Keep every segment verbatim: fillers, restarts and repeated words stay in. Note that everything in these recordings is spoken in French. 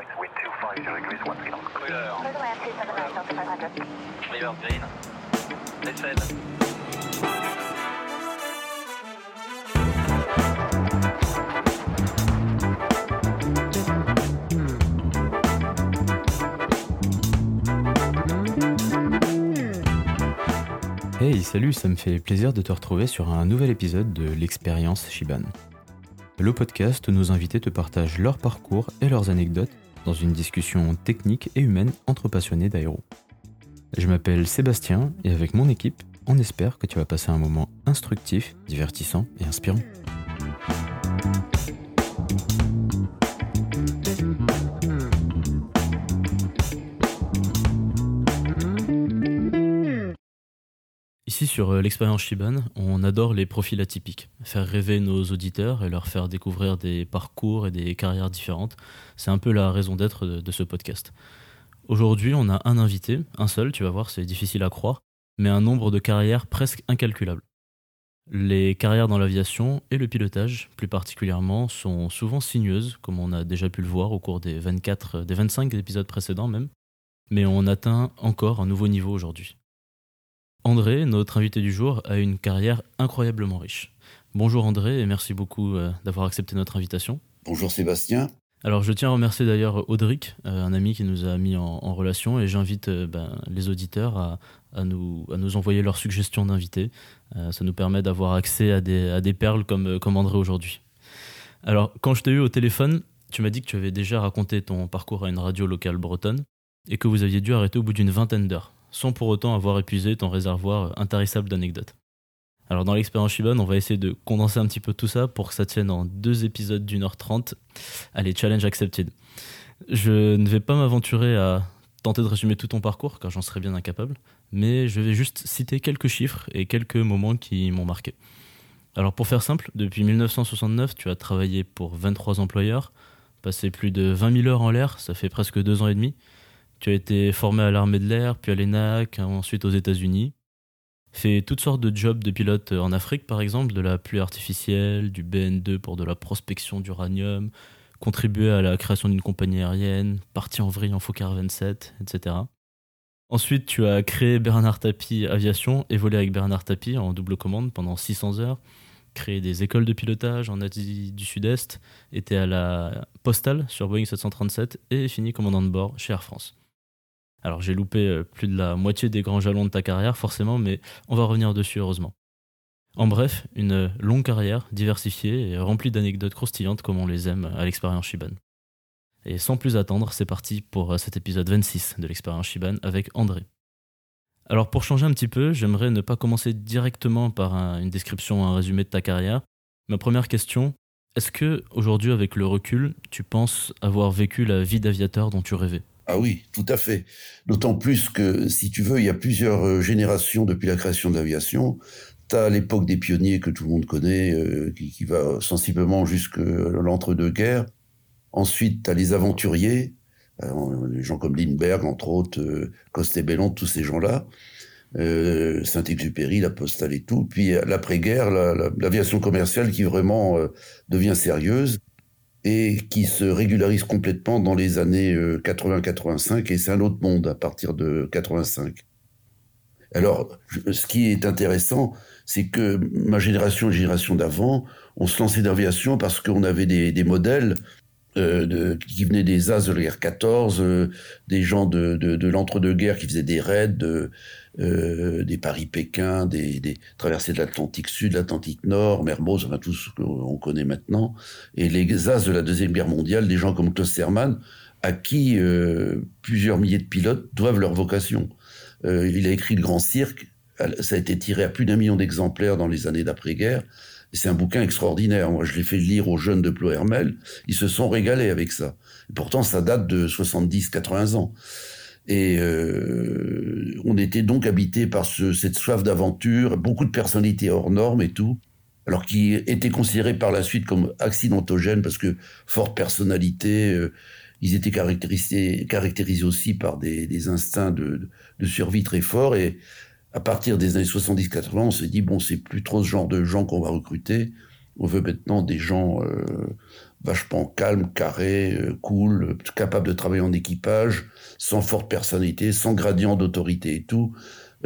wind two five zero degrees, one three knots. Clear. Clear to land two seven nine, Delta five hundred. River green. Descend. Hey, salut, ça me fait plaisir de te retrouver sur un nouvel épisode de l'expérience Shiban. Le podcast où nos invités te partagent leur parcours et leurs anecdotes dans une discussion technique et humaine entre passionnés d'aéro. Je m'appelle Sébastien et avec mon équipe, on espère que tu vas passer un moment instructif, divertissant et inspirant. Ici sur l'expérience Shiban, on adore les profils atypiques, faire rêver nos auditeurs et leur faire découvrir des parcours et des carrières différentes. C'est un peu la raison d'être de, de ce podcast. Aujourd'hui, on a un invité, un seul, tu vas voir, c'est difficile à croire, mais un nombre de carrières presque incalculable. Les carrières dans l'aviation et le pilotage, plus particulièrement, sont souvent sinueuses, comme on a déjà pu le voir au cours des vingt-quatre, des vingt-cinq épisodes précédents même, mais on atteint encore un nouveau niveau aujourd'hui. André, notre invité du jour, a une carrière incroyablement riche. Bonjour André et merci beaucoup euh, d'avoir accepté notre invitation. Bonjour Sébastien. Alors je tiens à remercier d'ailleurs Audric, euh, un ami qui nous a mis en, en relation, et j'invite euh, ben, les auditeurs à, à, nous, à nous envoyer leurs suggestions d'invités. Euh, ça nous permet d'avoir accès à des, à des perles comme, comme André aujourd'hui. Alors quand je t'ai eu au téléphone, tu m'as dit que tu avais déjà raconté ton parcours à une radio locale bretonne et que vous aviez dû arrêter au bout d'une vingtaine d'heures, sans pour autant avoir épuisé ton réservoir intarissable d'anecdotes. Alors dans l'expérience Shiban, on va essayer de condenser un petit peu tout ça pour que ça tienne en deux épisodes d'une heure trente. Allez, challenge accepted. Je ne vais pas m'aventurer à tenter de résumer tout ton parcours, car j'en serais bien incapable, mais je vais juste citer quelques chiffres et quelques moments qui m'ont marqué. Alors pour faire simple, depuis dix-neuf cent soixante-neuf, tu as travaillé pour vingt-trois employeurs, passé plus de vingt mille heures en l'air, ça fait presque deux ans et demi. Tu as été formé à l'armée de l'air, puis à l'E N A C, ensuite aux États-Unis. Fait toutes sortes de jobs de pilote en Afrique, par exemple, de la pluie artificielle, du B N deux pour de la prospection d'uranium, contribué à la création d'une compagnie aérienne, parti en vrille en Fokker vingt-sept, et cetera. Ensuite, tu as créé Bernard Tapie Aviation et volé avec Bernard Tapie en double commande pendant six cents heures, créé des écoles de pilotage en Asie du Sud-Est, été à la Postale sur Boeing sept cent trente-sept et fini commandant de bord chez Air France. Alors j'ai loupé plus de la moitié des grands jalons de ta carrière forcément, mais on va revenir dessus heureusement. En bref, une longue carrière diversifiée et remplie d'anecdotes croustillantes comme on les aime à l'expérience Shiban. Et sans plus attendre, c'est parti pour cet épisode vingt-six de l'expérience Shiban avec André. Alors pour changer un petit peu, j'aimerais ne pas commencer directement par un, une description, un résumé de ta carrière. Ma première question, est-ce que aujourd'hui avec le recul, tu penses avoir vécu la vie d'aviateur dont tu rêvais ? Ah oui, tout à fait. D'autant plus que, si tu veux, il y a plusieurs générations depuis la création de l'aviation. T'as l'époque des pionniers que tout le monde connaît, euh, qui, qui va sensiblement jusque l'entre-deux-guerres. Ensuite, t'as les aventuriers, euh, les gens comme Lindbergh, entre autres, euh, Costé-Bellon, tous ces gens-là. Euh, Saint-Exupéry, la Postale et tout. Puis l'après-guerre, la, la, l'aviation commerciale qui vraiment euh, devient sérieuse et qui se régularise complètement dans les années quatre-vingts quatre-vingt-cinq, et c'est un autre monde à partir de quatre-vingt-cinq. Alors, ce qui est intéressant, c'est que ma génération et la génération d'avant, on se lançait d'aviation parce qu'on avait des, des modèles euh, de, qui venaient des as de la guerre quatorze, euh, des gens de, de, de l'entre-deux-guerres qui faisaient des raids, de, euh, des Paris-Pékin, des, des traversées de l'Atlantique Sud, l'Atlantique Nord, Mermoz, enfin tout ce qu'on connaît maintenant, et les as de la Deuxième Guerre mondiale, des gens comme Klosterman, à qui euh, plusieurs milliers de pilotes doivent leur vocation. Euh, il a écrit Le Grand Cirque, ça a été tiré à plus d'un million d'exemplaires dans les années d'après-guerre, et c'est un bouquin extraordinaire. Moi, je l'ai fait lire aux jeunes de Ploërmel, ils se sont régalés avec ça. Et pourtant, ça date de soixante-dix quatre-vingts ans. Et euh, on était donc habité par ce, cette soif d'aventure, beaucoup de personnalités hors normes et tout, alors qui étaient considérés par la suite comme accidentogènes, parce que forte personnalité, euh, ils étaient caractérisés, caractérisés aussi par des, des instincts de, de survie très forts, et à partir des années soixante-dix quatre-vingts, on s'est dit, bon, c'est plus trop ce genre de gens qu'on va recruter, on veut maintenant des gens euh, vachement calme, carré, euh, cool, euh, capable de travailler en équipage, sans forte personnalité, sans gradient d'autorité et tout.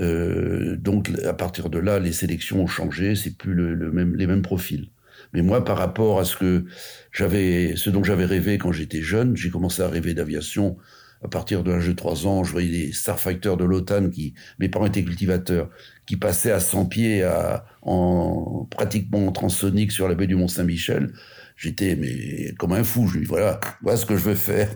Euh, donc à partir de là, les sélections ont changé, c'est plus le, le même, les mêmes profils. Mais moi, par rapport à ce que j'avais, ce dont j'avais rêvé quand j'étais jeune, j'ai commencé à rêver d'aviation à partir de l'âge de trois ans. Je voyais des Starfighters de l'OTAN qui, mes parents étaient cultivateurs, qui passaient à cent pieds à, en, pratiquement en transonique sur la baie du Mont-Saint-Michel. J'étais, mais, comme un fou. Je lui dis, voilà, voilà ce que je veux faire.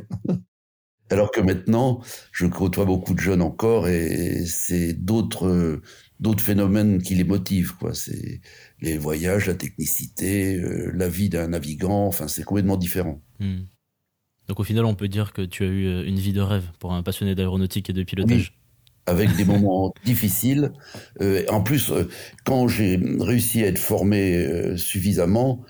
Alors que maintenant, je côtoie beaucoup de jeunes encore et c'est d'autres, euh, d'autres phénomènes qui les motivent, quoi. C'est les voyages, la technicité, euh, la vie d'un navigant. Enfin, c'est complètement différent. Mmh. Donc au final, on peut dire que tu as eu une vie de rêve pour un passionné d'aéronautique et de pilotage. Oui, avec des moments difficiles. Euh, en plus, euh, quand j'ai réussi à être formé euh, suffisamment,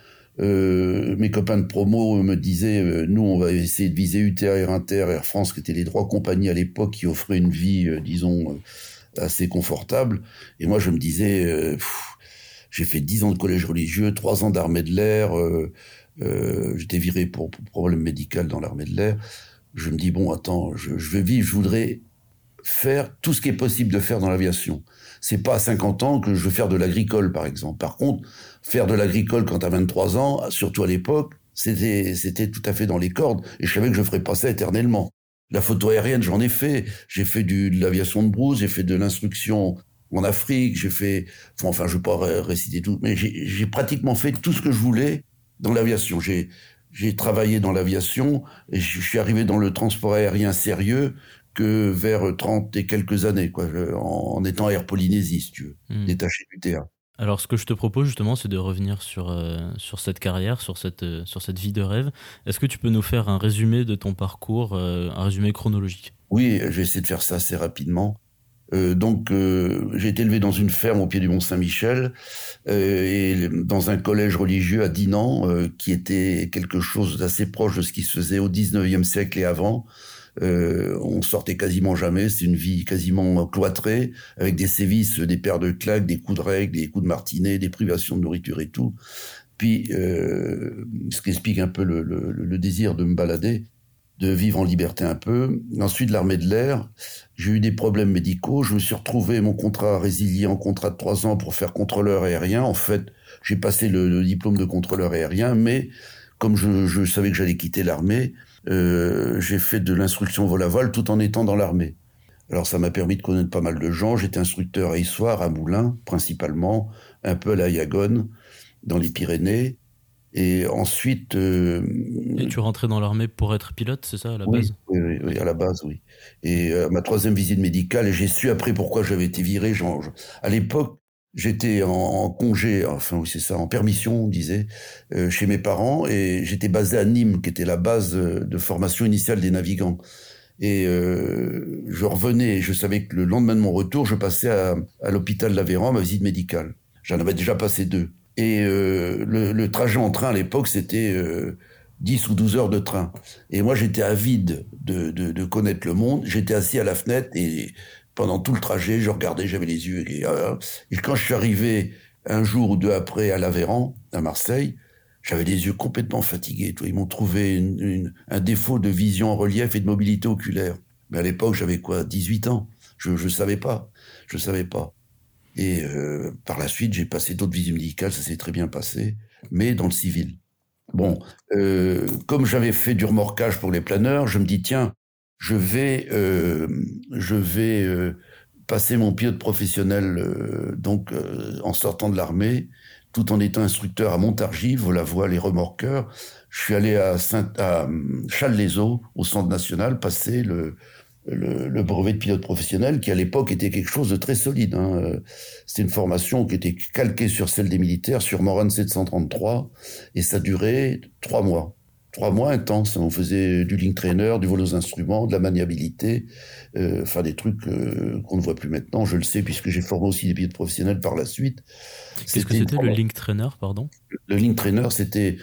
euh, mes copains de promo me disaient euh, nous, on va essayer de viser U T A, Air Inter, Air France, qui étaient les trois compagnies à l'époque qui offraient une vie, euh, disons, euh, assez confortable. Et moi, je me disais, euh, pff, j'ai fait dix ans de collège religieux, trois ans d'armée de l'air. Euh, Euh, j'étais viré pour, pour problème médical dans l'armée de l'air. Je me dis, bon, attends, je, je vais vivre, je voudrais faire tout ce qui est possible de faire dans l'aviation. C'est pas à cinquante ans que je veux faire de l'agricole, par exemple. Par contre, faire de l'agricole quand t'as vingt-trois ans, surtout à l'époque, c'était, c'était tout à fait dans les cordes, et je savais que je ferais pas ça éternellement. La photo aérienne, j'en ai fait. J'ai fait du, de l'aviation de brousse, j'ai fait de l'instruction en Afrique, j'ai fait, enfin, je vais pas ré- réciter tout, mais j'ai, j'ai pratiquement fait tout ce que je voulais dans l'aviation. J'ai, j'ai travaillé dans l'aviation et je suis arrivé dans le transport aérien sérieux que vers trente et quelques années, quoi, en, en étant Air Polynésie, si tu veux, mmh. détaché du T A. Alors, ce que je te propose justement, c'est de revenir sur, euh, sur cette carrière, sur cette, euh, sur cette vie de rêve. Est-ce que tu peux nous faire un résumé de ton parcours, euh, un résumé chronologique ? Oui, je vais essayer de faire ça assez rapidement. Euh, donc, euh, j'ai été élevé dans une ferme au pied du Mont-Saint-Michel euh, et dans un collège religieux à Dinan, euh, qui était quelque chose d'assez proche de ce qui se faisait au dix-neuvième siècle et avant. Euh, on sortait quasiment jamais, c'est une vie quasiment cloîtrée, avec des sévices, des paires de claques, des coups de règle, des coups de martinet, des privations de nourriture et tout. Puis, euh, ce qui explique un peu le, le, le désir de me balader, de vivre en liberté un peu. Ensuite, l'armée de l'air, j'ai eu des problèmes médicaux. Je me suis retrouvé, mon contrat résilié en contrat de trois ans pour faire contrôleur aérien. En fait, j'ai passé le, le diplôme de contrôleur aérien, mais comme je, je savais que j'allais quitter l'armée, euh, j'ai fait de l'instruction vol à voile tout en étant dans l'armée. Alors, ça m'a permis de connaître pas mal de gens. J'étais instructeur à Issoire, à Moulins, principalement, un peu à la Yagone, dans les Pyrénées. Et ensuite... Euh, et tu rentrais dans l'armée pour être pilote, c'est ça, à la oui, base ? oui, oui, oui, à la base, oui. Et euh, ma troisième visite médicale, et j'ai su après pourquoi j'avais été viré. Genre, à l'époque, j'étais en, en congé, enfin oui, c'est ça, en permission, on disait, euh, chez mes parents, et j'étais basé à Nîmes, qui était la base de formation initiale des navigants. Et euh, je revenais, je savais que le lendemain de mon retour, je passais à, à l'hôpital d'Aveyron, à ma visite médicale. J'en avais déjà passé deux. Et euh, le, le trajet en train à l'époque, c'était euh, dix ou douze heures de train. Et moi, j'étais avide de, de, de connaître le monde. J'étais assis à la fenêtre et pendant tout le trajet, je regardais, j'avais les yeux. Et, euh, et quand je suis arrivé un jour ou deux après à l'Aveyron, à Marseille, j'avais les yeux complètement fatigués. Ils m'ont trouvé une, une, un défaut de vision en relief et de mobilité oculaire. Mais à l'époque, j'avais quoi, dix-huit ans. Je je savais pas. Je savais pas. Et euh, par la suite, j'ai passé d'autres visites médicales, ça s'est très bien passé, mais dans le civil. Bon, euh, comme j'avais fait du remorquage pour les planeurs, je me dis tiens, je vais, euh, je vais euh, passer mon pilote professionnel euh, donc euh, en sortant de l'armée, tout en étant instructeur à Montargis, vol à voile et remorqueur. Je suis allé à, Saint, à Challes-les-Eaux, au Centre national, passer le Le, le brevet de pilote professionnel, qui à l'époque était quelque chose de très solide. Hein. C'était une formation qui était calquée sur celle des militaires, sur Morane sept cent trente-trois, et ça durait trois mois. Trois mois intenses. On faisait du link trainer, du vol aux instruments, de la maniabilité, euh, enfin des trucs euh, qu'on ne voit plus maintenant. Je le sais puisque j'ai formé aussi des pilotes professionnels par la suite. Qu'est-ce que c'était le link trainer, pardon ? Le link trainer, c'était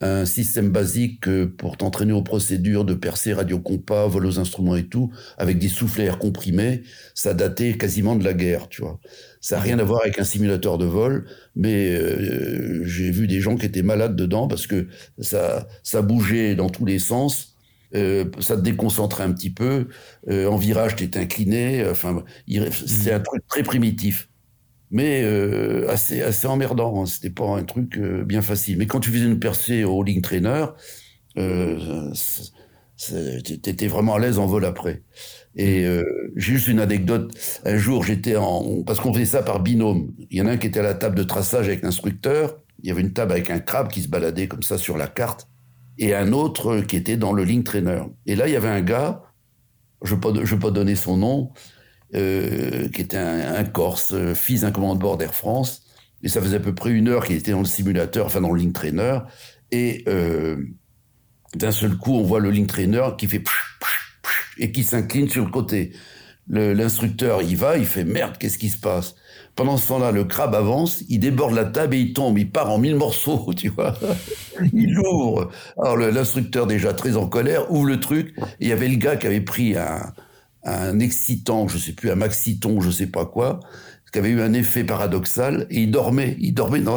un système basique pour t'entraîner aux procédures de percée, radiocompas, vol aux instruments et tout, avec des soufflets à air comprimés, ça datait quasiment de la guerre, tu vois. Ça n'a rien à voir avec un simulateur de vol, mais euh, j'ai vu des gens qui étaient malades dedans parce que ça, ça bougeait dans tous les sens, euh, ça te déconcentrait un petit peu, euh, en virage t'étais incliné, enfin, il, c'est un truc très primitif. Mais euh, assez assez emmerdant, hein. C'était pas un truc euh, bien facile. Mais quand tu faisais une percée au link trainer, euh, t'étais vraiment à l'aise en vol après. Et euh, j'ai juste une anecdote. Un jour, j'étais en parce qu'on faisait ça par binôme. Il y en a un qui était à la table de traçage avec l'instructeur. Il y avait une table avec un crabe qui se baladait comme ça sur la carte, et un autre qui était dans le link trainer. Et là, il y avait un gars. Je ne vais, vais pas donner son nom. Euh, qui était un, un Corse, euh, fils d'un commandant de bord d'Air France, et ça faisait à peu près une heure qu'il était dans le simulateur, enfin dans le link trainer, et euh, d'un seul coup, on voit le link trainer qui fait psh, psh, psh, et qui s'incline sur le côté. Le, l'instructeur, il va, il fait merde, qu'est-ce qui se passe? Pendant ce temps-là, le crabe avance, il déborde la table et il tombe, il part en mille morceaux, tu vois. Il ouvre. Alors le, l'instructeur, déjà très en colère, ouvre le truc, et il y avait le gars qui avait pris un un excitant, je sais plus, un maxiton, je sais pas quoi, qui avait eu un effet paradoxal, et il dormait, il dormait dans,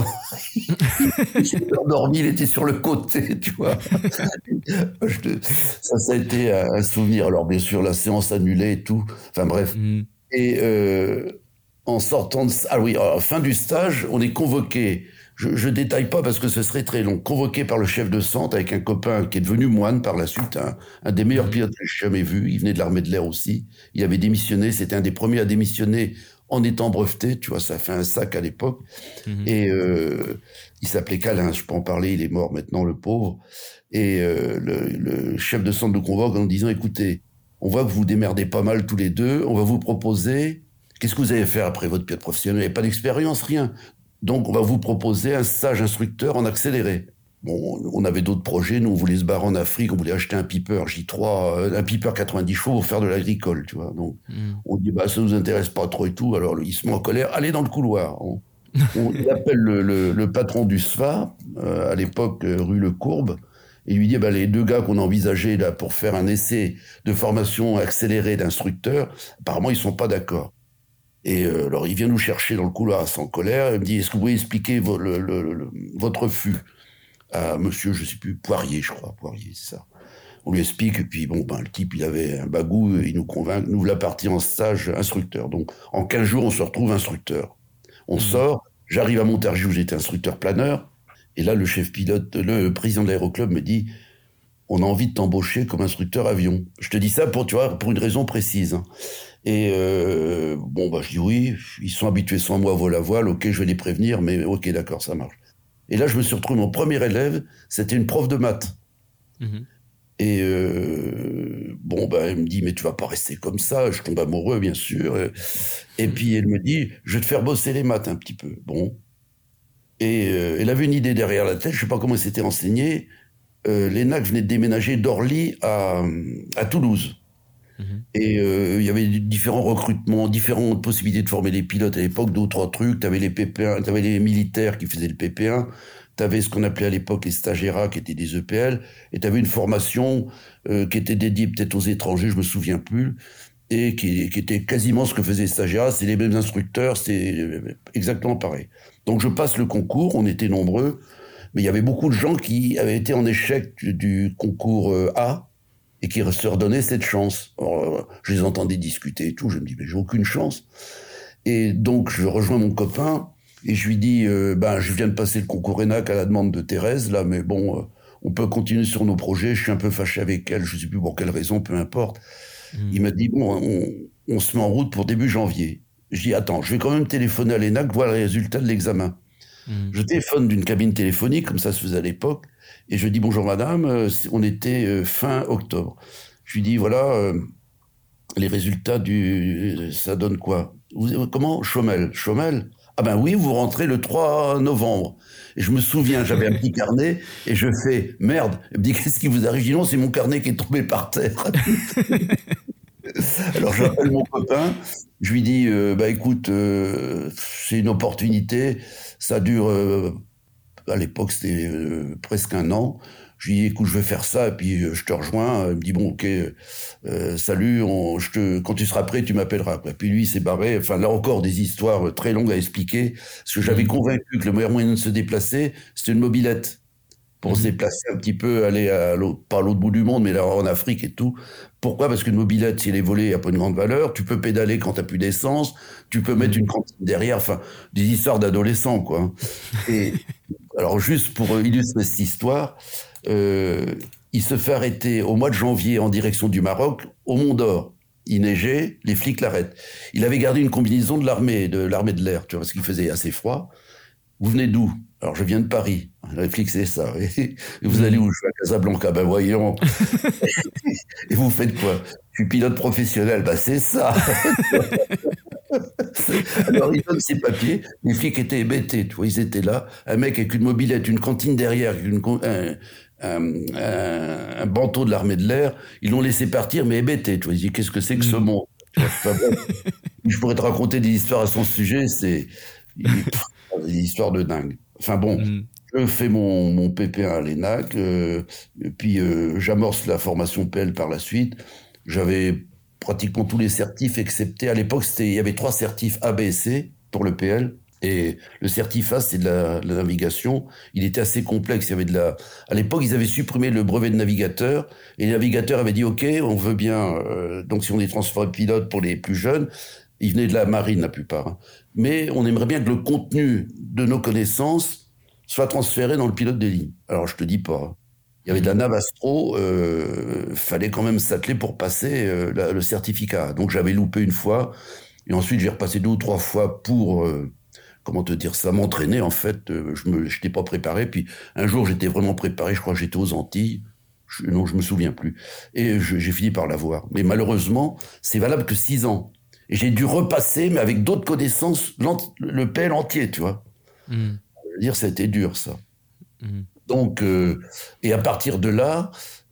il s'est endormi, il était sur le côté, tu vois. Je, ça, ça a été un souvenir. Alors, bien sûr, la séance annulée et tout. Enfin, bref. Mm. Et, euh, en sortant de, ah oui, à la fin du stage, on est convoqué. Je, je détaille pas parce que ce serait très long. Convoqué par le chef de centre avec un copain qui est devenu moine par la suite, un, un des meilleurs pilotes que j'ai jamais vu. Il venait de l'armée de l'air aussi. Il avait démissionné. C'était un des premiers à démissionner en étant breveté. Tu vois, ça fait un sac à l'époque. Mmh. Et euh, il s'appelait Calin. Je peux en parler. Il est mort maintenant, le pauvre. Et euh, le, le chef de centre nous convoque en disant, écoutez, on voit que vous vous démerdez pas mal tous les deux. On va vous proposer. Qu'est-ce que vous allez faire après votre pilote professionnel? Vous n'avez pas d'expérience, rien. Donc, on va vous proposer un stage instructeur en accéléré. Bon, on avait d'autres projets. Nous, on voulait se barrer en Afrique. On voulait acheter un Piper J trois, un Piper quatre-vingt-dix chevaux pour faire de l'agricole, tu vois. Donc, mmh. on dit, bah, ça nous intéresse pas trop et tout. Alors, il se met en colère. Allez dans le couloir. On, on il appelle le, le, le patron du S F A, euh, à l'époque, euh, rue Le Courbe, et lui dit, bah, les deux gars qu'on a envisagés, là, pour faire un essai de formation accélérée d'instructeur, apparemment, ils sont pas d'accord. Et euh, alors, il vient nous chercher dans le couloir sans colère. Il me dit, est-ce que vous pouvez expliquer vo- le, le, le, votre refus à monsieur, je sais plus, Poirier, je crois, Poirier, c'est ça. On lui explique, et puis bon, ben, le type, il avait un bagou, il nous convainc, nous voilà partis en stage instructeur. Donc, en quinze jours, on se retrouve instructeur. On mmh. sort, j'arrive à Montargis où j'étais instructeur planeur, et là, le chef pilote, le président de l'aéroclub me dit, on a envie de t'embaucher comme instructeur avion. Je te dis ça pour, tu vois, pour une raison précise, hein. Et euh, bon, bah je dis oui, ils sont habitués sans moi à vol à voile, ok, je vais les prévenir, mais ok, d'accord, ça marche. Et là, je me suis retrouvé, mon premier élève, c'était une prof de maths. Mmh. Et euh, bon, bah elle me dit, mais tu vas pas rester comme ça, je tombe amoureux, bien sûr. Et puis elle me dit, je vais te faire bosser les maths un petit peu. Bon. Et euh, elle avait une idée derrière la tête, je sais pas comment elle s'était renseignée. Euh, L'E N A C venait de déménager d'Orly à, à Toulouse. Mmh. Et euh, il y avait différents recrutements, différentes possibilités de former des pilotes à l'époque, deux ou trois trucs. T'avais les P P un, t'avais les militaires qui faisaient le P P un, t'avais ce qu'on appelait à l'époque les stagiaires qui étaient des E P L, et t'avais une formation euh, qui était dédiée peut-être aux étrangers, je me souviens plus, et qui, qui était quasiment ce que faisaient les stagiaires. C'est les mêmes instructeurs, c'est exactement pareil. Donc je passe le concours, on était nombreux, mais il y avait beaucoup de gens qui avaient été en échec du, du concours euh, A, et qui se redonnaient cette chance. Alors, je les entendais discuter et tout, je me dis, mais j'ai aucune chance. Et donc, je rejoins mon copain, et je lui dis, euh, ben, je viens de passer le concours E N A C à la demande de Thérèse, là, mais bon, euh, on peut continuer sur nos projets, je suis un peu fâché avec elle, je sais plus pour quelle raison, peu importe. Mmh. Il m'a dit, bon, on, on se met en route pour début janvier. Je dis, attends, je vais quand même téléphoner à l'E N A C, voir les résultats de l'examen. Mmh. Je téléphone d'une cabine téléphonique, comme ça se faisait à l'époque, et je dis bonjour madame, on était fin octobre. Je lui dis voilà, euh, les résultats du, ça donne quoi? Vous, comment? Chomel. Chomel? Ah ben oui, vous rentrez le trois novembre. Et je me souviens, j'avais un petit carnet, et je fais merde. Elle me dit qu'est-ce qui vous arrive? Je dis non, c'est mon carnet qui est tombé par terre. Alors j'appelle mon copain, je lui dis euh, bah écoute, euh, c'est une opportunité, ça dure. Euh, à l'époque, c'était euh, presque un an. Je lui dis, écoute, je vais faire ça, et puis euh, je te rejoins. Il me dit, bon, ok, euh, salut, on, je te, quand tu seras prêt, tu m'appelleras. Quoi. Puis lui, il s'est barré. Enfin, là encore, des histoires très longues à expliquer. Parce que j'avais convaincu que le meilleur moyen de se déplacer, c'était une mobilette. Pour mmh. se déplacer un petit peu, aller à l'autre, pas à l'autre bout du monde, mais là, en Afrique et tout. Pourquoi ? Parce qu'une mobilette, si elle est volée, elle n'a pas une grande valeur. Tu peux pédaler quand tu n'as plus d'essence. Tu peux mettre une cantine derrière. Enfin, des histoires d'adolescents, quoi. Et alors, juste pour illustrer cette histoire, euh, il se fait arrêter au mois de janvier en direction du Maroc, au Mont d'Or. Il neigeait, les flics l'arrêtent. Il avait gardé une combinaison de l'armée, de l'armée de l'air, tu vois, parce qu'il faisait assez froid. Vous venez d'où ? Alors, je viens de Paris. Le flic, c'est ça. Et vous allez où ? Je suis à Casablanca. Ben, voyons. Et vous faites quoi ? Je suis pilote professionnel. Ben, c'est ça. Alors, il donne ses papiers. Les flics étaient hébétés. Tu vois, ils étaient là. Un mec avec une mobilette, une cantine derrière, une, un, un, un, un bandeau de l'armée de l'air. Ils l'ont laissé partir, mais hébétés. Tu vois, ils disent, qu'est-ce que c'est que ce monde ? Enfin, bon, je pourrais te raconter des histoires à son sujet. C'est des histoires de dingue. Enfin bon, mmh. je fais mon, mon P P un à l'E N A C, euh, et puis euh, j'amorce la formation P L par la suite. J'avais pratiquement tous les certifs, excepté à l'époque, c'était, il y avait trois certifs A, B et C pour le P L. Et le certif A, c'est de la, de la navigation. Il était assez complexe. Il y avait de la. À l'époque, ils avaient supprimé le brevet de navigateur, et les navigateurs avaient dit OK, on veut bien. Euh, donc, si on est transféré pilote pour les plus jeunes. Ils venaient de la marine, la plupart. Hein. Mais on aimerait bien que le contenu de nos connaissances soit transféré dans le pilote de ligne. Alors, je te dis pas. Hein. Il y avait de la Navastro, euh, fallait quand même s'atteler pour passer euh, la, le certificat. Donc, j'avais loupé une fois. Et ensuite, j'ai repassé deux ou trois fois pour, euh, comment te dire ça, m'entraîner, en fait. Euh, je me, j'étais pas préparé. Puis, un jour, j'étais vraiment préparé. Je crois que j'étais aux Antilles. Je, non, je me souviens plus. Et je, j'ai fini par l'avoir. Mais malheureusement, c'est valable que six ans. Et j'ai dû repasser, mais avec d'autres connaissances, le P L entier, tu vois. Mmh. Je veux dire, ça a été dur, ça. Mmh. Donc, euh, et à partir de là,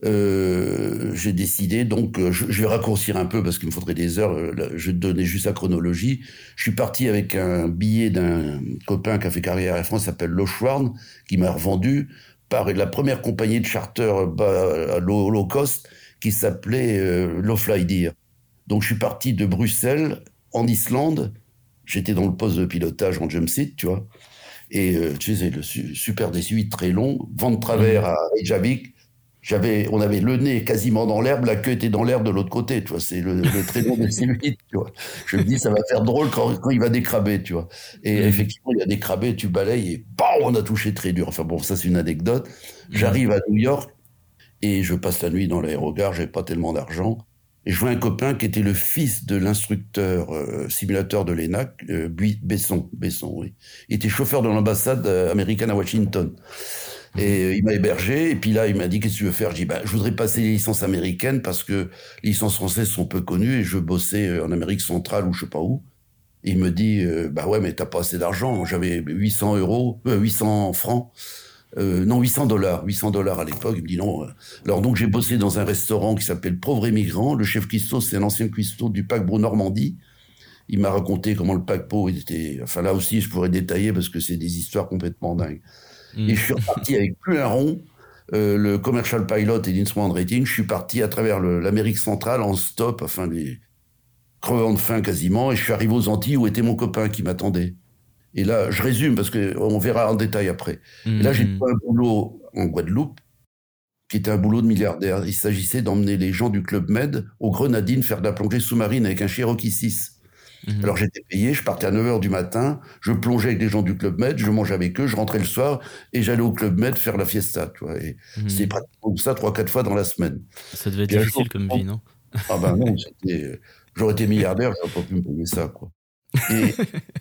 euh, j'ai décidé, donc, euh, je, je vais raccourcir un peu parce qu'il me faudrait des heures, euh, je vais te donner juste la chronologie. Je suis parti avec un billet d'un copain qui a fait carrière à Air France, qui s'appelle Lochwarn, qui m'a revendu par la première compagnie de charter bah, low, low cost qui s'appelait euh, Low Fly Deer. Donc, je suis parti de Bruxelles, en Islande. J'étais dans le poste de pilotage en jump seat, tu vois. Et euh, tu sais, le su- super D huit très long, vent de travers à Reykjavik. J'avais, on avait le nez quasiment dans l'herbe, la queue était dans l'herbe de l'autre côté, tu vois. C'est le, le très long D huit, tu vois. Je me dis, ça va faire drôle quand, quand il va décraber, tu vois. Et mmh. effectivement, il a décrabé, tu balayes et bam, on a touché très dur. Enfin bon, ça c'est une anecdote. Mmh. J'arrive à New York et je passe la nuit dans l'aérogare, j'avais pas tellement d'argent. Et je vois un copain qui était le fils de l'instructeur euh, simulateur de l'E N A C, euh, Besson, Besson, oui. Il était chauffeur de l'ambassade euh, américaine à Washington. Et euh, il m'a hébergé, et puis là, il m'a dit, qu'est-ce que tu veux faire ? Je dis, bah, je voudrais passer les licences américaines parce que les licences françaises sont peu connues et je bossais en Amérique centrale ou je sais pas où. Et il me dit, euh, bah ouais, mais t'as pas assez d'argent. J'avais huit cents euros, euh, huit cents francs. Euh, non, huit cents dollars, huit cents dollars à l'époque. Il me dit non. Alors donc j'ai bossé dans un restaurant qui s'appelle Pauvre Émigrant. Le chef cuistot, c'est un ancien cuistot du paquebot Normandie. Il m'a raconté comment le paquebot était. Enfin là aussi, je pourrais détailler parce que c'est des histoires complètement dingues. Mmh. Et je suis reparti avec plus un rond, euh, le commercial pilot et l'instrument de rating. Je suis parti à travers le, l'Amérique centrale en stop, enfin les crevant de faim quasiment. Et je suis arrivé aux Antilles où était mon copain qui m'attendait. Et là, je résume parce que on verra en détail après. Mmh. Et là, j'ai trouvé un boulot en Guadeloupe qui était un boulot de milliardaire. Il s'agissait d'emmener les gens du Club Med aux Grenadines faire de la plongée sous-marine avec un Cherokee six. Mmh. Alors j'étais payé, je partais à neuf heures du matin, je plongeais avec les gens du Club Med, je mangeais avec eux, je rentrais le soir et j'allais au Club Med faire la fiesta. Tu vois, et mmh. c'était pratiquement comme ça trois, quatre fois dans la semaine. Ça devait être Puis difficile comme vie, non ? Ah ben non, c'était... j'aurais été milliardaire, j'aurais pas pu me payer ça, quoi. Et...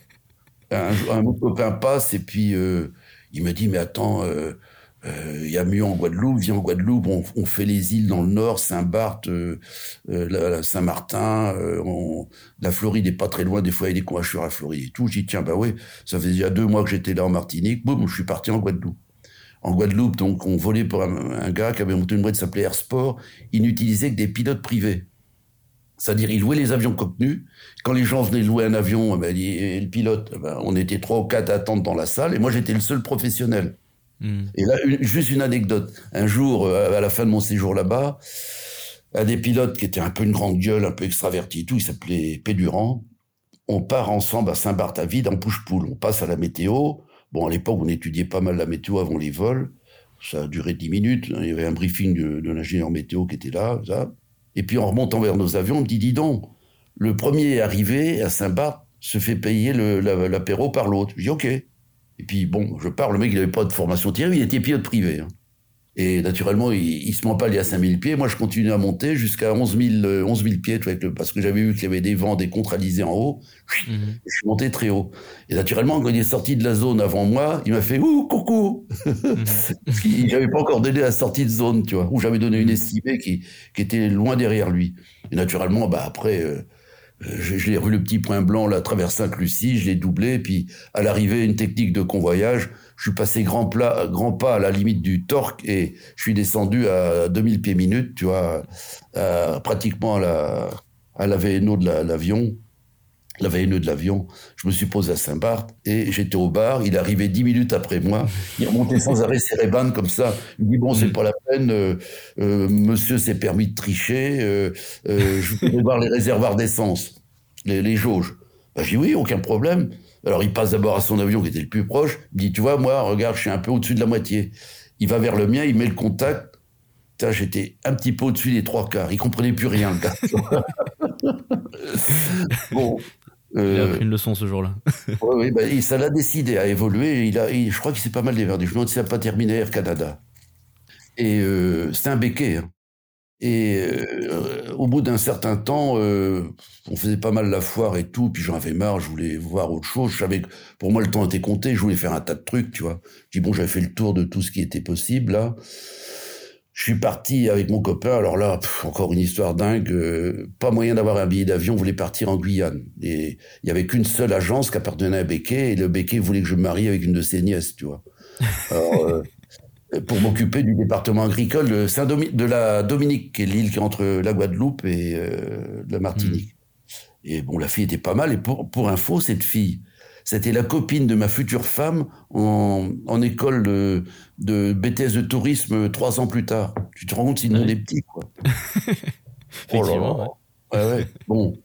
Un, un autre copain passe et puis euh, il me dit mais attends, il euh, euh, y a mieux en Guadeloupe, viens en Guadeloupe, on, on fait les îles dans le nord, Saint-Barth, euh, euh, la, la Saint-Martin, euh, on, la Floride est pas très loin, des fois il y a des coiffures à Floride et tout. Je dis tiens bah ouais, ça fait déjà deux mois que j'étais là en Martinique, boum, je suis parti en Guadeloupe. En Guadeloupe donc on volait pour un, un gars qui avait monté une boîte qui s'appelait Air Sport, il n'utilisait que des pilotes privés. C'est-à-dire, il louait les avions contenus. Quand les gens venaient louer un avion, ben, et le pilote, ben, on était trois ou quatre à attendre dans la salle, et moi, j'étais le seul professionnel. Mmh. Et là, une, juste une anecdote. Un jour, à la fin de mon séjour là-bas, un des pilotes qui était un peu une grande gueule, un peu extraverti et tout, il s'appelait Pédurand. On part ensemble à Saint-Barth-à-Vide en push-pull. On passe à la météo. Bon, à l'époque, on étudiait pas mal la météo avant les vols. Ça a duré dix minutes. Il y avait un briefing de, de l'ingénieur météo qui était là, ça. Et puis, en remontant vers nos avions, on me dit, dis donc, le premier arrivé à Saint-Barth se fait payer le, la, l'apéro par l'autre. Je dis, OK. Et puis, bon, je pars, le mec, il n'avait pas de formation tirée, il était pilote privé. Hein. Et naturellement, il, il se ment pas, il est à cinq mille pieds. Moi, je continue à monter jusqu'à onze mille pieds, tu vois, avec le, parce que j'avais vu qu'il y avait des vents, des contre-alizés en haut. Mmh. Je suis monté très haut. Et naturellement, quand il est sorti de la zone avant moi, il m'a fait « Ouh, coucou mmh. !» J'avais pas encore donné la sortie de zone, tu vois, ou j'avais donné une estimée qui, qui était loin derrière lui. Et naturellement, bah après... Euh, Je, je l'ai revu le petit point blanc là, à travers Sainte-Lucie, je l'ai doublé, puis à l'arrivée, une technique de convoyage, je suis passé grand, plat, grand pas à la limite du torque et je suis descendu à deux mille pieds minutes, tu vois, à, pratiquement à la, à la V N O de la, l'avion, la V N E de l'avion. Je me suis posé à Saint-Barth et j'étais au bar, il arrivait dix minutes après moi, il remontait sans arrêt ses rébanes comme ça, il me dit bon, c'est pas la peine, euh, euh, monsieur s'est permis de tricher, euh, euh, je voulais voir les réservoirs d'essence, les, les jauges. Ben, je dis oui, aucun problème. Alors il passe d'abord à son avion qui était le plus proche, il me dit tu vois, moi, regarde, je suis un peu au-dessus de la moitié. Il va vers le mien, il met le contact. Putain, j'étais un petit peu au-dessus des trois quarts, il comprenait plus rien, le gars. Bon. Euh, il a appris une leçon ce jour-là. Oui, oui, bah, ça l'a décidé à évoluer. Il a, il, je crois qu'il s'est pas mal déverdi. Je me demande s'il n'a pas terminé Air Canada. Et euh, c'était un béquet. Hein. Et euh, au bout d'un certain temps, euh, on faisait pas mal la foire et tout. Puis j'en avais marre, je voulais voir autre chose. Je savais que pour moi, le temps était compté. Je voulais faire un tas de trucs, tu vois. Je dis, bon, j'avais fait le tour de tout ce qui était possible, là. Je suis parti avec mon copain, alors là, pff, encore une histoire dingue, euh, pas moyen d'avoir un billet d'avion, on voulait partir en Guyane. Et il y avait qu'une seule agence qui appartenait à Becquet, et le Becquet voulait que je me marie avec une de ses nièces, tu vois. Alors, euh, pour m'occuper du département agricole de, Saint-Domi- de la Dominique, qui est l'île qui est entre la Guadeloupe et euh, la Martinique. Mmh. Et bon, la fille était pas mal, et pour, pour info, cette fille, c'était la copine de ma future femme en, en école de, de B T S de tourisme trois ans plus tard. Tu te rends compte, c'est le monde est petit, quoi. Effectivement, oh ouais. Ouais, ouais. Bon.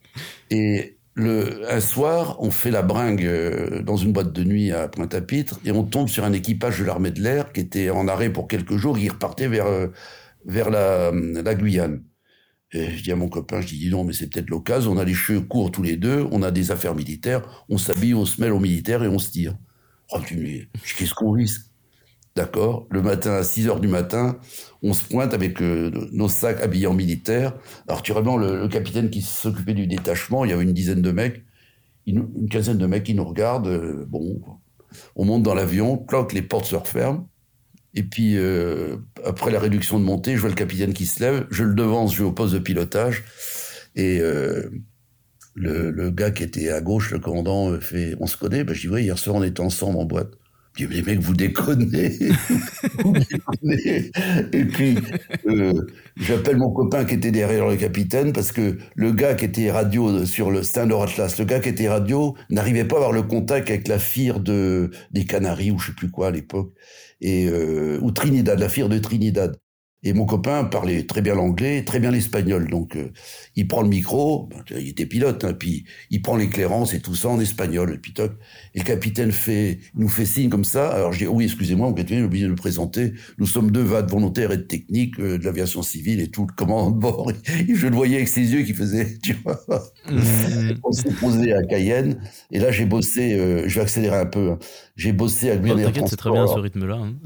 Et le, un soir, on fait la bringue dans une boîte de nuit à Pointe-à-Pitre et on tombe sur un équipage de l'armée de l'air qui était en arrêt pour quelques jours. Il repartait vers, vers la, la Guyane. Et je dis à mon copain, je dis, dis non, mais c'est peut-être l'occasion, on a les cheveux courts tous les deux, on a des affaires militaires, on s'habille, on se mêle aux militaires et on se tire. Oh, tu me dis, qu'est-ce qu'on risque? D'accord. Le matin, à six heures du matin, on se pointe avec euh, nos sacs habillés en militaire. Alors, tu vois, le, le capitaine qui s'occupait du détachement, il y avait une dizaine de mecs, une, une quinzaine de mecs qui nous regardent, euh, bon, on monte dans l'avion, cloque, les portes se referment. Et puis, euh, après la réduction de montée, je vois le capitaine qui se lève, je le devance, je vais au poste de pilotage, et euh, le, le gars qui était à gauche, le commandant, fait « On se connaît ?» Ben, je dis « Oui, hier soir, on était ensemble en boîte. » Je dis « Mais les mecs, vous déconnez, vous déconnez. » Et puis, euh, j'appelle mon copain qui était derrière le capitaine, parce que le gars qui était radio sur le Stein Atlas, le gars qui était radio n'arrivait pas à avoir le contact avec la F I R de, des Canaries, ou je sais plus quoi à l'époque. Et euh, ou Trinidad, la F I R de Trinidad. Et mon copain parlait très bien l'anglais, très bien l'espagnol. Donc, euh, il prend le micro, ben, il était pilote, hein, puis il prend l'éclairance et tout ça en espagnol. Et puis toc, et le capitaine fait, nous fait signe comme ça. Alors je dis, oui, excusez-moi, mon capitaine, j'ai oublié de le présenter. Nous sommes deux V A D volontaires et de technique euh, de l'aviation civile et tout, le commandant de bord. Et je le voyais avec ses yeux qui faisait, tu vois. Mmh. On s'est posé à Cayenne. Et là, j'ai bossé, euh, je vais accélérer un peu, hein. J'ai bossé à Guyane Air Transport. T'inquiète, c'est très bien ce rythme-là. Hein.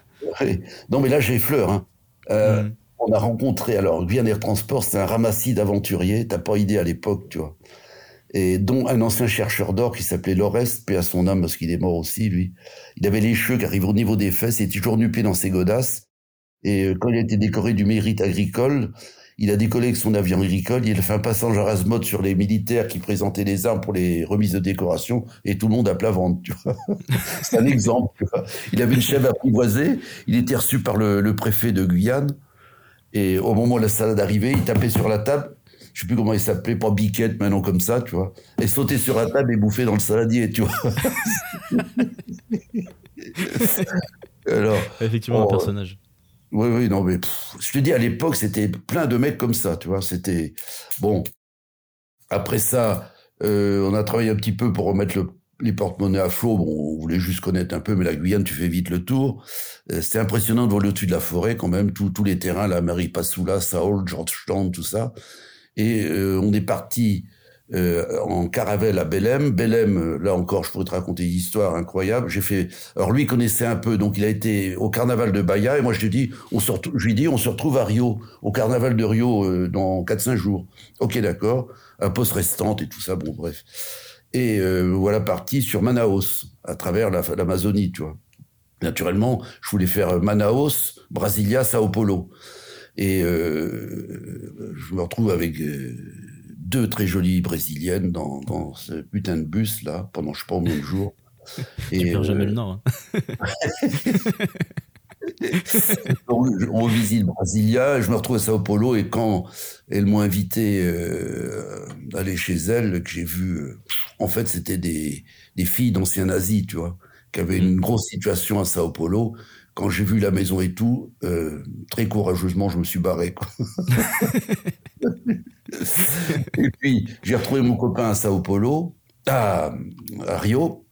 Non, mais là, j'ai fleur, hein. Euh, mmh. On a rencontré, alors, Guyane Air Transport, c'était un ramassis d'aventuriers, t'as pas idée à l'époque, tu vois. Et dont un ancien chercheur d'or qui s'appelait Lorest, paix à son âme, parce qu'il est mort aussi, lui. Il avait les cheveux qui arrivaient au niveau des fesses, il était toujours nu-pied dans ses godasses. Et euh, quand il a été décoré du mérite agricole, il a décollé avec son avion agricole, il a fait un passage à Razmod sur les militaires qui présentaient les armes pour les remises de décoration, et tout le monde à plat ventre, tu vois. C'est un exemple, tu vois. Il avait une chèvre apprivoisée, il était reçu par le, le préfet de Guyane, et au moment où la salade arrivait, il tapait sur la table, je sais plus comment il s'appelait, pas biquette, maintenant comme ça, tu vois, et sautait sur la table et bouffait dans le saladier, tu vois. Alors, Effectivement, on, un personnage. oui, oui, non, mais pff, je te dis, à l'époque, c'était plein de mecs comme ça, tu vois. C'était bon. Après ça, euh, on a travaillé un petit peu pour remettre le, les porte-monnaies à flot. Bon, on voulait juste connaître un peu, mais la Guyane, tu fais vite le tour. Euh, c'était impressionnant de voler au-dessus de la forêt, quand même, tous tous les terrains, la Maripasoula, Saoul, Georgetown, tout ça. Et euh, on est parti euh, en caravelle à Belém. Belém, euh, là encore, je pourrais te raconter une histoire incroyable. J'ai fait. Alors lui il connaissait un peu, donc il a été au carnaval de Bahia. Et moi, je lui dis, on se retrouve, je lui dis, on se retrouve à Rio, au carnaval de Rio, euh, dans quatre cinq jours. Ok, d'accord. À poste restante et tout ça. Bon, bref. Et euh, voilà parti sur Manaus, à travers la, l'Amazonie, tu vois. Naturellement, je voulais faire Manaus, Brasilia, Sao Paulo. Et euh, je me retrouve avec euh, deux très jolies brésiliennes dans, dans ce putain de bus là pendant je sais pas combien de jours. Tu Et perds euh, jamais le nord. Hein. on, on visite Brasilia, je me retrouve à Sao Paulo et quand elles m'ont invité euh, à aller chez elles, que j'ai vu, euh, en fait c'était des, des filles d'anciens nazis, tu vois, qui avaient une grosse situation à Sao Paulo. Quand j'ai vu la maison et tout, euh, très courageusement, je me suis barré, quoi. Et puis, j'ai retrouvé mon copain à Sao Paulo, à, à Rio.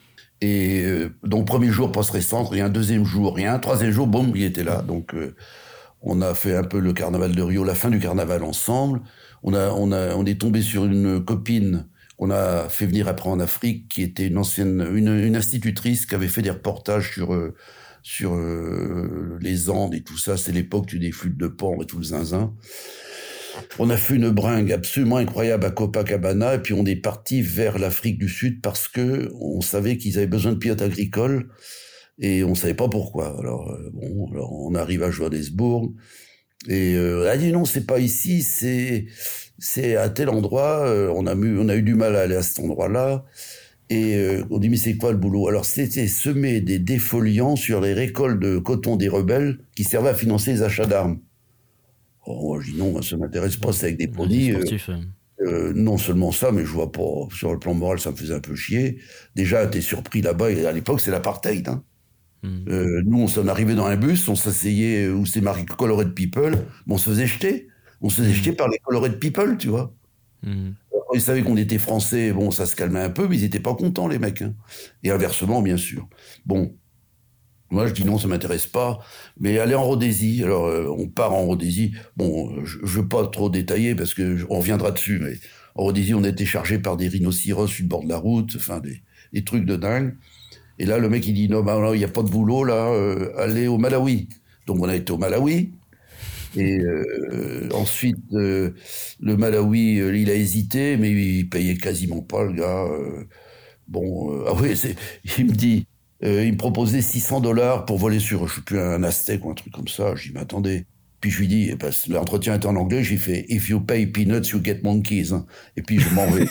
Et euh, donc, premier jour, poste restante, rien. Deuxième jour, rien. Troisième jour, boum, il était là. Donc, euh, on a fait un peu le carnaval de Rio, la fin du carnaval ensemble. On a, on a, on est tombé sur une copine qu'on a fait venir après en Afrique, qui était une ancienne, une, une institutrice qui avait fait des reportages sur... Euh, sur euh, les Andes et tout ça. C'est l'époque des flûtes de pan et tout le zinzin. On a fait une bringue absolument incroyable à Copacabana et puis on est parti vers l'Afrique du Sud parce que on savait qu'ils avaient besoin de pilotes agricoles et on savait pas pourquoi. Alors euh, bon, alors on arrive à Johannesburg et euh, elle a dit non, c'est pas ici, c'est c'est à tel endroit. Euh, on a eu on a eu du mal à aller à cet endroit-là. Et euh, on dit, mais c'est quoi le boulot? Alors, c'était semer des défoliants sur les récoltes de coton des rebelles qui servaient à financer les achats d'armes. Oh, je dis non, ça m'intéresse pas, c'est avec des produits. Euh, euh, non seulement ça, mais je vois pas, sur le plan moral, ça me faisait un peu chier. Déjà, t'es surpris là-bas, et à l'époque, c'est l'apartheid. Hein. Mm. Euh, nous, on s'en arrivait dans un bus, on s'asseyait où c'est marqué Colored People, mais on se faisait jeter. On se faisait mm. jeter par les Colored People, tu vois. Mm. Ils savaient qu'on était français, bon, ça se calmait un peu, mais ils étaient pas contents, les mecs. Hein. Et inversement, bien sûr. Bon, moi, je dis non, ça m'intéresse pas. Mais aller en Rhodésie, alors euh, on part en Rhodésie. Bon, je, je veux pas trop détailler parce que on reviendra dessus, mais en Rhodésie, on a été chargé par des rhinocéros sur le bord de la route, enfin des, des trucs de dingue. Et là, le mec, il dit non, bah, non, il y a pas de boulot là, euh, allez au Malawi. Donc on a été au Malawi. Et euh, ensuite, euh, le Malawi, euh, il a hésité, mais il payait quasiment pas, le gars. Euh, bon, euh, ah oui, c'est, il me dit, euh, il me proposait six cents dollars pour voler sur, je sais plus, un Aztec ou un truc comme ça. Je dis, mais attendez. Puis je lui dis, parce que l'entretien était en anglais, j'ai fait, if you pay peanuts, you get monkeys. Hein. Et puis je m'en vais.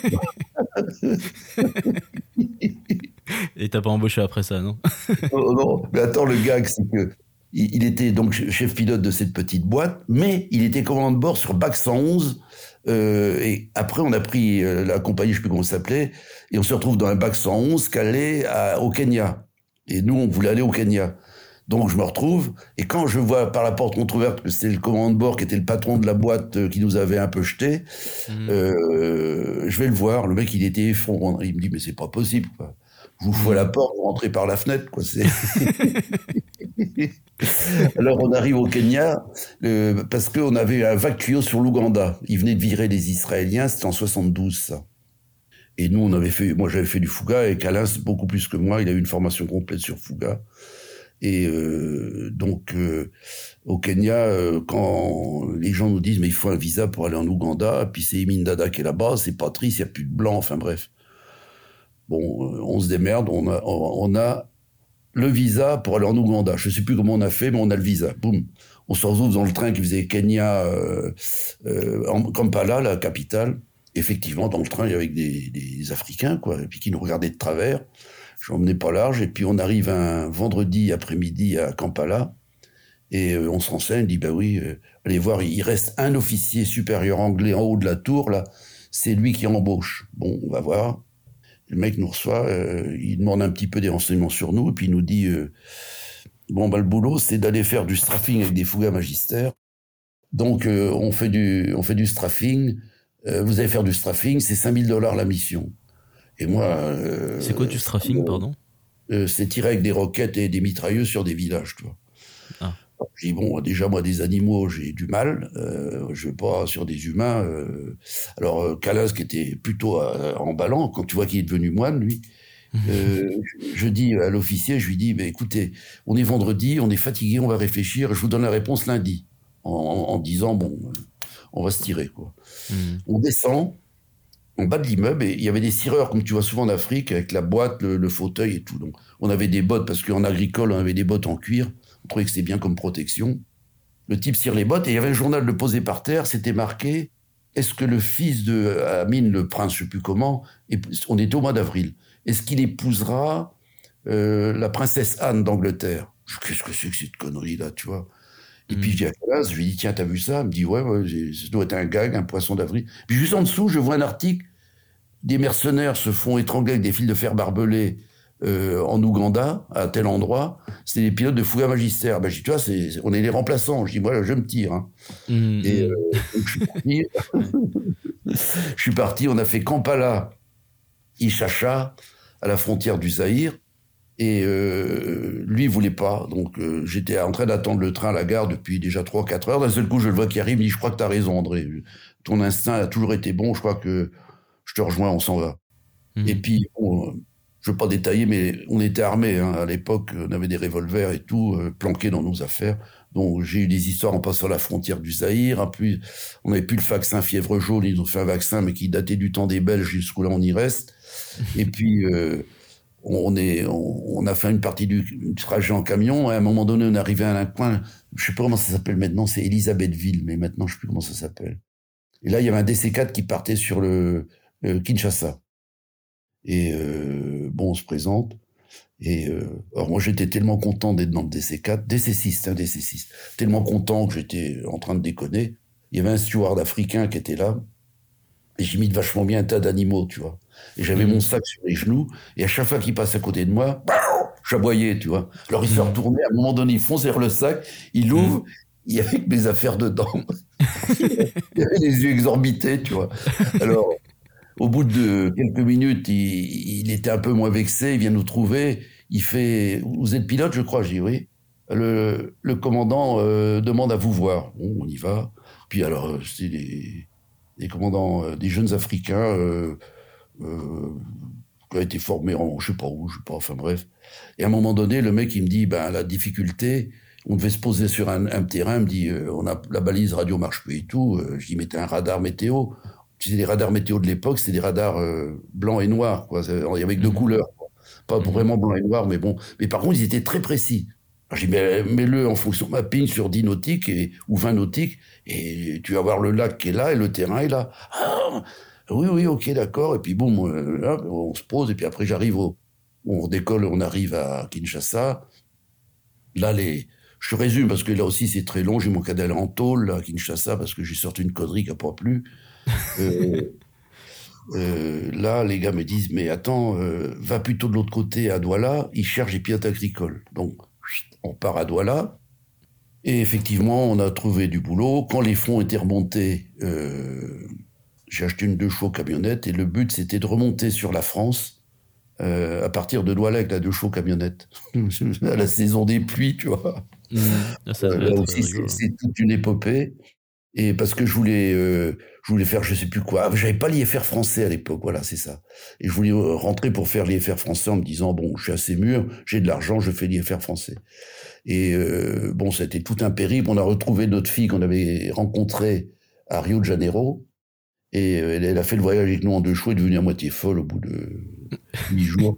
Et t'as pas embauché après ça, non? Non, non, mais attends, le gag, c'est que il était donc chef pilote de cette petite boîte, mais il était commandant de bord sur Bac cent onze. Euh, et après, on a pris euh, la compagnie, je sais plus comment ça s'appelait, et on se retrouve dans un Bac cent onze qui allait à, au Kenya. Et nous, on voulait aller au Kenya. Donc, je me retrouve, et quand je vois par la porte entrouverte que c'était le commandant de bord qui était le patron de la boîte euh, qui nous avait un peu jeté, mmh. euh, je vais le voir. Le mec, il était effondré. Il me dit, mais c'est pas possible, quoi. Je vous fous à la porte, vous rentrez par la fenêtre, quoi. C'est... Alors on arrive au Kenya euh, parce qu'on avait un vague tuyau sur l'Ouganda. Ils venaient de virer les Israéliens, c'était en soixante-douze ça. Et nous on avait fait, moi j'avais fait du Fouga et Calin beaucoup plus que moi, il a eu une formation complète sur Fouga. Et euh, donc euh, au Kenya, euh, quand les gens nous disent mais il faut un visa pour aller en Ouganda, puis c'est Emin Dada qui est là-bas, c'est Patrice, il n'y a plus de blanc, enfin bref. Bon, euh, on se démerde, on a, on a le visa pour aller en Ouganda. Je sais plus comment on a fait, mais on a le visa. Boum. On se retrouve dans le train qui faisait Kenya, euh, euh, en Kampala, la capitale. Effectivement, dans le train, il y avait des, des Africains, quoi, et puis qui nous regardaient de travers. Je m'emmenais pas large. Et puis on arrive un vendredi après-midi à Kampala, et euh, on se renseigne, on dit bah oui, euh, allez voir, il reste un officier supérieur anglais en haut de la tour là. C'est lui qui embauche. Bon, on va voir. Le mec nous reçoit, euh, il demande un petit peu des renseignements sur nous, et puis il nous dit, euh, Bon, bah, le boulot, c'est d'aller faire du strafing avec des fougas magistères. Donc, euh, on fait du, on fait du strafing. Euh, vous allez faire du strafing, c'est cinq mille dollars la mission. Et moi... Euh, c'est quoi du strafing, euh, pardon euh, C'est tirer avec des roquettes et des mitrailleuses sur des villages, tu vois. Ah. Je dis, bon, déjà, moi, des animaux, j'ai du mal. Euh, je vais pas sur des humains. Euh... Alors, euh, Calas, qui était plutôt euh, emballant, quand tu vois qu'il est devenu moine, lui... Euh, je dis à l'officier, je lui dis, bah, écoutez, on est vendredi, on est fatigué, on va réfléchir, je vous donne la réponse lundi, en, en, en disant, bon, on va se tirer, quoi. Mmh. On descend, en bas de l'immeuble, et il y avait des cireurs, comme tu vois souvent en Afrique, avec la boîte, le, le fauteuil et tout. Donc, on avait des bottes, parce qu'en agricole, on avait des bottes en cuir, on trouvait que c'était bien comme protection. Le type tire les bottes, et il y avait un journal de posé par terre, c'était marqué, est-ce que le fils de Amin, le prince, je sais plus comment, et on était au mois d'avril, est-ce qu'il épousera euh, la princesse Anne d'Angleterre? Qu'est-ce que c'est que cette connerie-là, tu vois? Et mmh. puis, je dis à Calas, je lui dis, tiens, t'as vu ça? Il me dit, ouais, ouais, ça doit être un gag, un poisson d'avril. Puis juste en dessous, je vois un article, des mercenaires se font étrangler avec des fils de fer barbelés euh, en Ouganda, à tel endroit. C'est des pilotes de fougas magistères. Ben, je dis, tu vois, c'est, on est les remplaçants. Je dis, moi, je me tire. Hein. Mmh. Et euh, donc, je suis parti. Je suis parti, on a fait Kampala, Ishasha, à la frontière du Zaïre, et euh, lui, il voulait pas. Donc, euh, j'étais en train d'attendre le train à la gare depuis déjà trois quatre heures. D'un seul coup, je le vois qui arrive, il me dit, je crois que t'as raison, André. Ton instinct a toujours été bon, je crois que je te rejoins, on s'en va. Mmh. Et puis, bon, je veux pas détailler, mais on était armés. Hein. À l'époque, on avait des revolvers et tout, euh, planqués dans nos affaires. Donc, j'ai eu des histoires en passant la frontière du Zaïre. Puis, on n'avait plus le vaccin fièvre jaune. Ils ont fait un vaccin, mais qui datait du temps des Belges, jusqu'où là on y reste. Et puis, euh, on, est, on, on a fait une partie du, du trajet en camion. Et à un moment donné, on est arrivé à un coin, je sais pas comment ça s'appelle maintenant, c'est Elisabethville, mais maintenant, je sais plus comment ça s'appelle. Et là, il y avait un D C quatre qui partait sur le euh, Kinshasa. Et euh, bon, on se présente. Et euh, alors moi, j'étais tellement content d'être dans le D C quatre, D C six, hein, D C six, tellement content que j'étais en train de déconner. Il y avait un steward africain qui était là. Et j'imite vachement bien un tas d'animaux, tu vois. Et j'avais mmh. mon sac sur les genoux, et à chaque fois qu'il passe à côté de moi, j'aboyais, tu vois. Alors il mmh. se retournait, à un moment donné, il fonce vers le sac, il l'ouvre, mmh. il y avait que mes affaires dedans. Il avait les yeux exorbités, tu vois. Alors, au bout de quelques minutes, il, il était un peu moins vexé, il vient nous trouver, il fait, vous êtes pilote, je crois, j'ai dit oui. Le, le commandant euh, demande à vous voir. Bon, on y va. Puis alors, c'est des... des commandants, euh, des jeunes Africains euh, euh, qui ont été formés en, je sais pas où, je sais pas, enfin bref. Et à un moment donné, le mec, il me dit, ben, la difficulté, on devait se poser sur un, un terrain, il me dit, euh, on a, la balise radio marche plus et tout. Euh, je dis, mettez un radar météo. Tu sais, les radars météo de l'époque, c'était des radars euh, blancs et noirs, quoi. Il y avait que deux couleurs, quoi. Pas mmh. vraiment blanc et noir, mais bon. Mais par contre, ils étaient très précis. Alors, j'ai dit, mais mets-le en fonction de mapping sur dix nautiques et, ou vingt nautiques, et tu vas voir le lac qui est là et le terrain est là. Ah, oui, oui, ok, d'accord. Et puis bon, là, on se pose, et puis après j'arrive au, on décolle, on arrive à Kinshasa. Là, les, je résume parce que là aussi c'est très long. J'ai mon cadavre en tôle là, à Kinshasa parce que j'ai sorti une connerie qui n'a pas plu. Euh, euh, là, les gars me disent, mais attends, euh, va plutôt de l'autre côté à Douala. Ils cherchent des pilotes agricoles. Donc on part à Douala, et effectivement, on a trouvé du boulot. Quand les fonds étaient remontés, euh, j'ai acheté une deux chevaux camionnette, et le but, c'était de remonter sur la France euh, à partir de Douala avec la deux chevaux camionnette. À la saison des pluies, tu vois. Mmh, ça euh, là aussi, c'est, c'est toute une épopée. Et parce que je voulais, euh, je voulais faire je sais plus quoi. J'avais pas l'I F R français à l'époque, voilà, c'est ça. Et je voulais rentrer pour faire l'I F R français en me disant, bon, je suis assez mûr, j'ai de l'argent, je fais l'I F R français. Et euh, bon, ça a été tout un périple. On a retrouvé notre fille qu'on avait rencontrée à Rio de Janeiro. Et elle, elle a fait le voyage avec nous en deux chevaux, elle est devenue à moitié folle au bout de huit jours.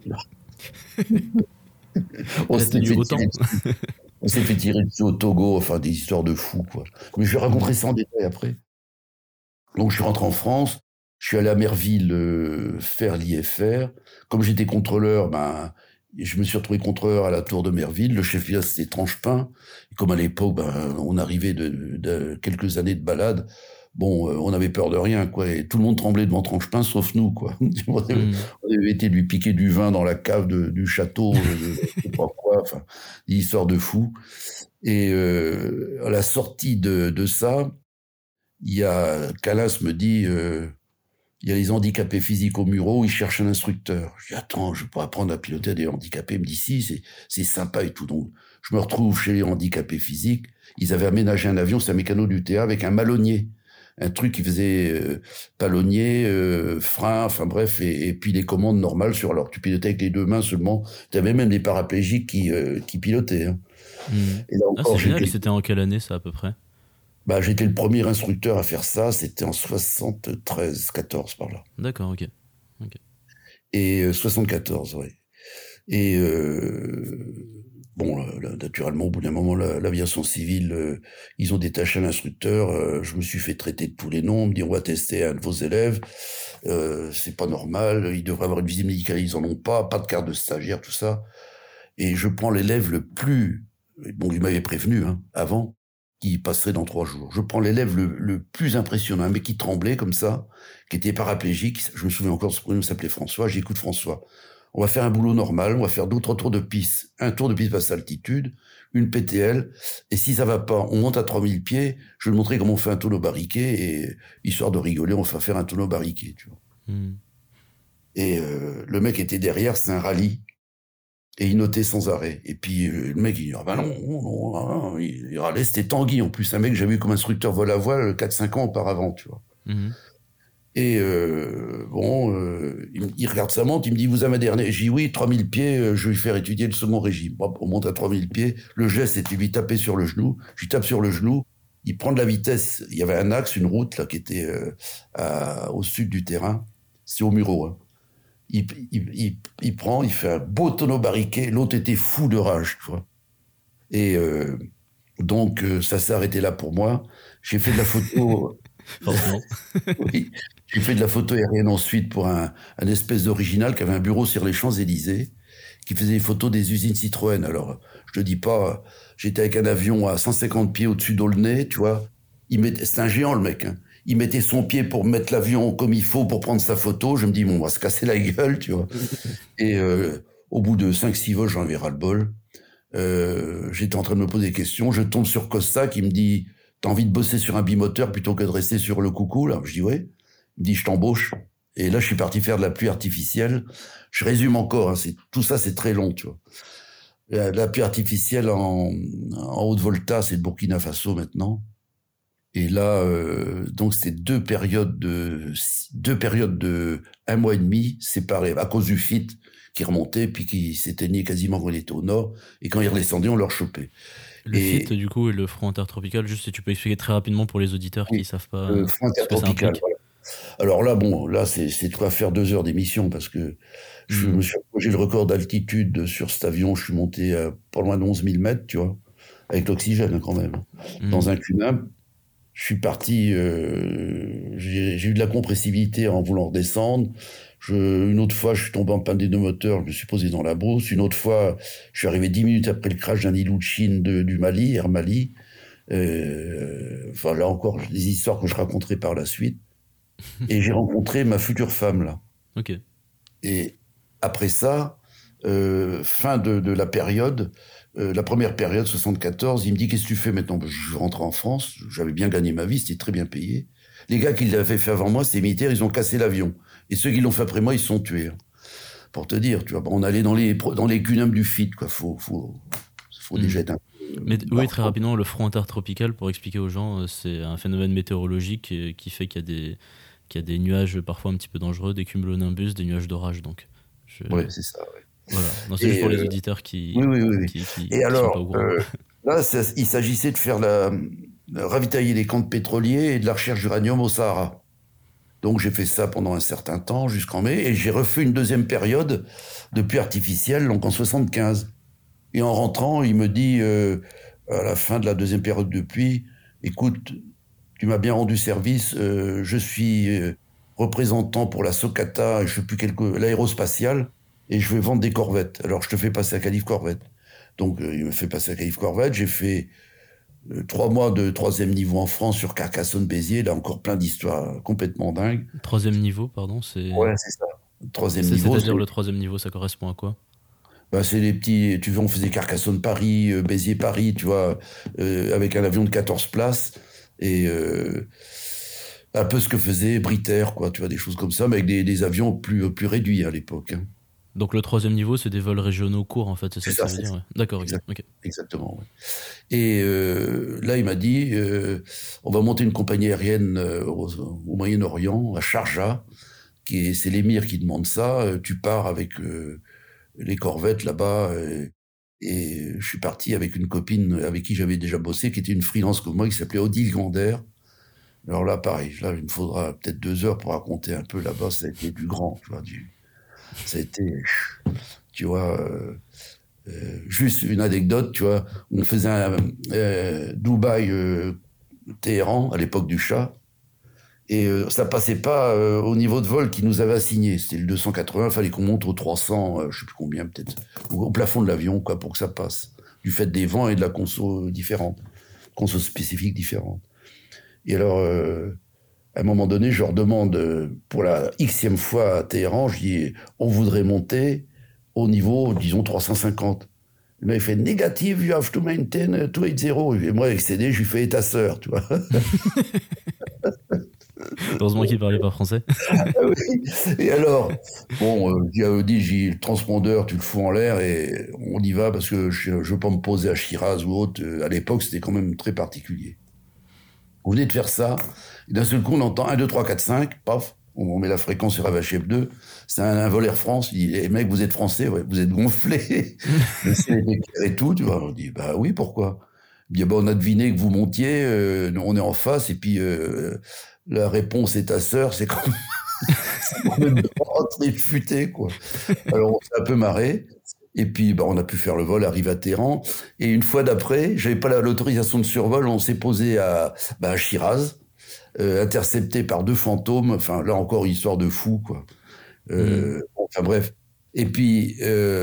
on, s'est fait tirer, on s'est fait tirer dessus au Togo, enfin des histoires de fous, quoi. Mais je vais raconter ça en détail après. Donc je suis rentré en France, je suis allé à Merville euh, faire l'I F R. Comme j'étais contrôleur, ben, je me suis retrouvé contrôleur à la tour de Merville. Le chef pilote, c'était Tranchepin. Et comme à l'époque, ben, on arrivait de, de, de quelques années de balade, bon, euh, on avait peur de rien, quoi. Et tout le monde tremblait devant Tranchepin, sauf nous, quoi. on, avait, mmh. on avait été lui piquer du vin dans la cave de, du château, je sais pas quoi, enfin, des histoires de fous. Et euh, à la sortie de, de ça, il y a Calas me dit, euh, il y a les handicapés physiques au Mureau, ils cherchent un instructeur. Je dis, attends, je peux apprendre à piloter des handicapés. Il me dit, si, c'est, c'est sympa et tout. Donc, je me retrouve chez les handicapés physiques. Ils avaient aménagé un avion, c'est un mécano du T A avec un malonnier. Un truc qui faisait euh, palonnier, euh, frein, enfin bref, et, et puis les commandes normales sur alors tu pilotais avec les deux mains seulement. Tu avais même des paraplégiques qui, euh, qui pilotaient. Hein. Mmh. Et là encore, ah, c'est génial, c'était en quelle année ça à peu près? Bah, j'étais le premier instructeur à faire ça, c'était en soixante-treize, quatorze par là. D'accord, ok. okay. Et euh, soixante-quatorze, oui. Et euh, bon, là, naturellement, au bout d'un moment, la, l'aviation civile, euh, ils ont détaché un instructeur. Euh, je me suis fait traiter de tous les noms. On me dit, on va tester un de vos élèves. Euh, c'est pas normal. Ils devraient avoir une visite médicale. Ils en ont pas. Pas de carte de stagiaire, tout ça. Et je prends l'élève le plus... Bon, il m'avait prévenu hein, avant qui passerait dans trois jours. Je prends l'élève le, le plus impressionnant, un mec qui tremblait comme ça, qui était paraplégique. Je me souviens encore de ce prénom, il s'appelait François. J'écoute François. On va faire un boulot normal, on va faire d'autres tours de piste. Un tour de piste basse altitude, une P T L, et si ça va pas, on monte à trois mille pieds, je vais te montrer comment on fait un tonneau barriqué, et histoire de rigoler, on va faire un tonneau barriqué, tu vois. Mmh. Et euh, le mec était derrière, c'est un rallye, et il notait sans arrêt. Et puis euh, le mec, il dit, ah ben non, non, non, non, il, il râlait, c'était Tanguy, en plus, un mec que j'avais eu comme instructeur vol à voile quatre cinq ans auparavant, tu vois. Mmh. Et euh, bon, euh, il, il regarde sa montre, il me dit, vous avez un dernier? J'ai dit, oui, trois mille pieds, euh, je vais lui faire étudier le second régime. Bon, on monte à trois mille pieds, le geste c'était lui taper sur le genou, je lui tape sur le genou, il prend de la vitesse, il y avait un axe, une route là qui était euh, à, au sud du terrain, c'est au Mureau. Hein. Il, il, il, il prend, il fait un beau tonneau barriqué, l'autre était fou de rage, tu vois. Et euh, donc, euh, ça s'est arrêté là pour moi. J'ai fait de la photo... Forcément. Oui. J'ai fait de la photo aérienne ensuite pour un, un espèce d'original qui avait un bureau sur les Champs-Élysées, qui faisait des photos des usines Citroën. Alors, je te dis pas, j'étais avec un avion à cent cinquante pieds au-dessus d'Aulnay, tu vois. Il mettait, c'est un géant, le mec, hein. Il mettait son pied pour mettre l'avion comme il faut pour prendre sa photo. Je me dis, bon, on va se casser la gueule, tu vois. Et euh, au bout de cinq six vols, j'en avais ras le bol. Euh, j'étais en train de me poser des questions. Je tombe sur Costa qui me dit, t'as envie de bosser sur un bimoteur plutôt que de rester sur le coucou, là? Je dis, ouais. Il me dit, je t'embauche. Et là, je suis parti faire de la pluie artificielle. Je résume encore, hein, c'est, tout ça, c'est très long, tu vois. La, la pluie artificielle en, en Haute-Volta, c'est le Burkina Faso maintenant. Et là, euh, donc, c'était deux périodes de, deux périodes de un mois et demi séparées à cause du F I T qui remontait puis qui s'éteignait quasiment quand il était au nord. Et quand il redescendait, on leur chopait. Le et, F I T, du coup, et le front intertropical, juste si tu peux expliquer très rapidement pour les auditeurs oui, qui ne savent pas. Le front intertropical, voilà. Alors là, bon, là, c'est, c'est de quoi faire deux heures d'émission parce que je mmh. me suis, j'ai le record d'altitude sur cet avion. Je suis monté à pas loin de onze mille mètres, tu vois, avec l'oxygène quand même, mmh. dans un cunam. Je suis parti, euh, j'ai, j'ai eu de la compressibilité en voulant redescendre. Je, une autre fois, je suis tombé en panne des deux moteurs, je me suis posé dans la brousse. Une autre fois, je suis arrivé dix minutes après le crash d'un Ilyushin de, du Mali, Air Mali. Euh, enfin, là encore, des histoires que je raconterai par la suite. Et j'ai rencontré ma future femme, là. Ok. Et après ça, euh, fin de, de la période, euh, la première période, soixante-quatorze, il me dit, qu'est-ce que tu fais maintenant? Je rentre en France, j'avais bien gagné ma vie, c'était très bien payé. Les gars qui l'avaient fait avant moi, c'était les militaires, ils ont cassé l'avion. Et ceux qui l'ont fait après moi, ils se sont tués. Hein. Pour te dire, tu vois, on allait dans les, dans les cunams du F I T, quoi. Faut, faut, faut mmh. déjà être un peu... Mais oui, très rapidement, le front intertropical, pour expliquer aux gens, c'est un phénomène météorologique qui fait qu'il y a des, qu'il y a des nuages parfois un petit peu dangereux, des cumulonimbus, des nuages d'orage, donc. Je... Oui, c'est ça, ouais. Voilà. Non, c'est et juste pour euh, les auditeurs qui, oui, oui, oui. qui, qui, et qui alors, sont pas au courant. Euh, là, ça, il s'agissait de faire la, de ravitailler les camps pétroliers et de la recherche d'uranium au Sahara. Donc j'ai fait ça pendant un certain temps, jusqu'en mai, et j'ai refait une deuxième période de pluie artificielle, donc en soixante-quinze. Et en rentrant, il me dit, euh, à la fin de la deuxième période de pluie, écoute, tu m'as bien rendu service, euh, je suis euh, représentant pour la Socata, je sais plus quelque, l'aérospatiale, et je vais vendre des corvettes. Alors je te fais passer à Calife Corvette. Donc euh, il me fait passer à Calife Corvette, j'ai fait euh, trois mois de troisième niveau en France sur Carcassonne-Béziers, là encore plein d'histoires complètement dingues. Troisième niveau, pardon, c'est. Ouais, c'est ça. Troisième C'est- niveau, C'est-à-dire c'est, le troisième niveau, ça correspond à quoi? bah, c'est les petits, tu vois, on faisait Carcassonne-Paris, euh, Béziers-Paris, tu vois, euh, avec un avion de quatorze places, et euh, un peu ce que faisait Brit Air, quoi, tu vois, des choses comme ça, mais avec des, des avions plus, plus réduits à l'époque. Hein. Donc le troisième niveau, c'est des vols régionaux courts, en fait, c'est ça C'est que ça ça, veut c'est dire, ça. ouais. D'accord, ok. Exact. ok. Exactement. Ouais. Et euh, là, il m'a dit, euh, on va monter une compagnie aérienne euh, au, au Moyen-Orient, à Sharjah, qui est, c'est l'émir qui demande ça. euh, Tu pars avec euh, les corvettes là-bas. euh, et je suis parti avec une copine avec qui j'avais déjà bossé, qui était une freelance comme moi, qui s'appelait Odile Gander. Alors là, pareil, là, il me faudra peut-être deux heures pour raconter un peu là-bas. Ça a été du grand, tu vois. Du, ça a été, tu vois. Euh, Euh, juste une anecdote, tu vois, on faisait un euh, Dubaï-Téhéran à l'époque du Shah, et euh, ça passait pas euh, au niveau de vol qu'il nous avait assigné. C'était le deux cent quatre-vingts, il fallait qu'on monte au trois cents, euh, je sais plus combien peut-être, au plafond de l'avion, quoi, pour que ça passe, du fait des vents et de la conso différente, conso spécifique différente. Et alors, euh, à un moment donné, je leur demande, euh, pour la xème fois à Téhéran, je dis, on voudrait monter au niveau, disons, trois cent cinquante. Le mec fait négative, you have to maintain deux cent quatre-vingt. Et moi, avec C D, je lui fais et ta sœur, tu vois. Heureusement qu'il parlait pas français. Oui. Et alors, bon, euh, j'ai euh, dit, j'ai le transpondeur, tu le fous en l'air et on y va parce que je ne veux pas me poser à Shiraz ou autre. Euh, À l'époque, c'était quand même très particulier. On venait de faire ça, et d'un seul coup, on entend un, deux, trois, quatre, cinq, paf, on met la fréquence sur Avachep deux, c'est un, un vol Air France, il dit, les mecs, vous êtes français, ouais, vous êtes gonflés, le ciel est éclairé et tout, tu vois, on dit, bah oui, pourquoi? Il dit, bah, on a deviné que vous montiez, euh, on est en face, et puis euh, la réponse est ta sœur, c'est quand même, c'est quand même très futé, quoi. Alors on s'est un peu marré. Et puis, bah, on a pu faire le vol, arriver à Téhéran. Et une fois d'après, j'avais pas la- l'autorisation de survol, on s'est posé à, bah, à Shiraz, euh, intercepté par deux fantômes. Enfin, là encore, histoire de fou, quoi. Euh, Mm. bon, enfin bref. Et puis,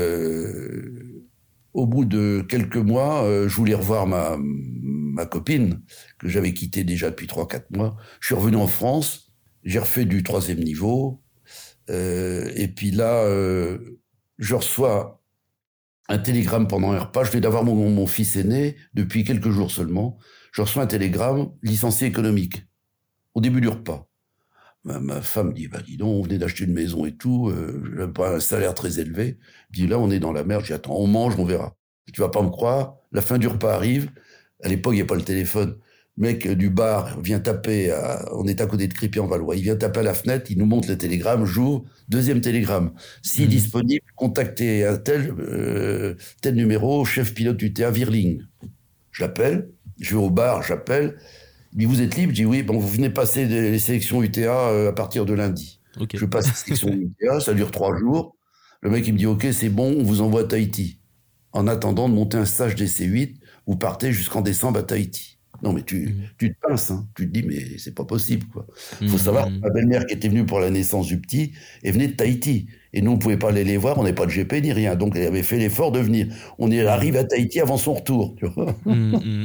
euh, au bout de quelques mois, euh, je voulais revoir ma, ma copine, que j'avais quittée déjà depuis trois, quatre mois. Je suis revenu en France, j'ai refait du troisième niveau. Euh, et puis là, euh, je reçois un télégramme pendant un repas. Je venais d'avoir mon, mon fils aîné depuis quelques jours seulement. Je reçois un télégramme, licencié économique, au début du repas. Ma, ma femme dit, bah dis donc, on venait d'acheter une maison et tout, euh, j'avais pas un salaire très élevé. Je dis, là, on est dans la merde. J'ai attends, on mange, on verra. Tu vas pas me croire, la fin du repas arrive. À l'époque, il n'y a pas le téléphone. Le mec du bar vient taper, à, on est à côté de Crépy-en-Valois, il vient taper à la fenêtre, il nous montre le télégramme, j'ouvre, deuxième télégramme. Si Mhm. disponible, contactez un tel, euh, tel numéro, chef pilote U T A Virling. Je l'appelle, je vais au bar, j'appelle. Il dit, vous êtes libre? Je dis, oui, bon, vous venez passer les sélections U T A euh, à partir de lundi. Ok. Je passe les sélections U T A, ça dure trois jours. Le mec, il me dit, ok, c'est bon, on vous envoie à Tahiti. En attendant de monter un stage D C huit, vous partez jusqu'en décembre à Tahiti. Non, mais tu, Mhm. tu te pinces, hein. Tu te dis, mais c'est pas possible, quoi. Faut Mhm. savoir que ma belle-mère qui était venue pour la naissance du petit, elle venait de Tahiti. Et nous, on pouvait pas aller les voir, on n'avait pas de G P ni rien. Donc, elle avait fait l'effort de venir. On est arrivé à Tahiti avant son retour, tu vois. Mhm.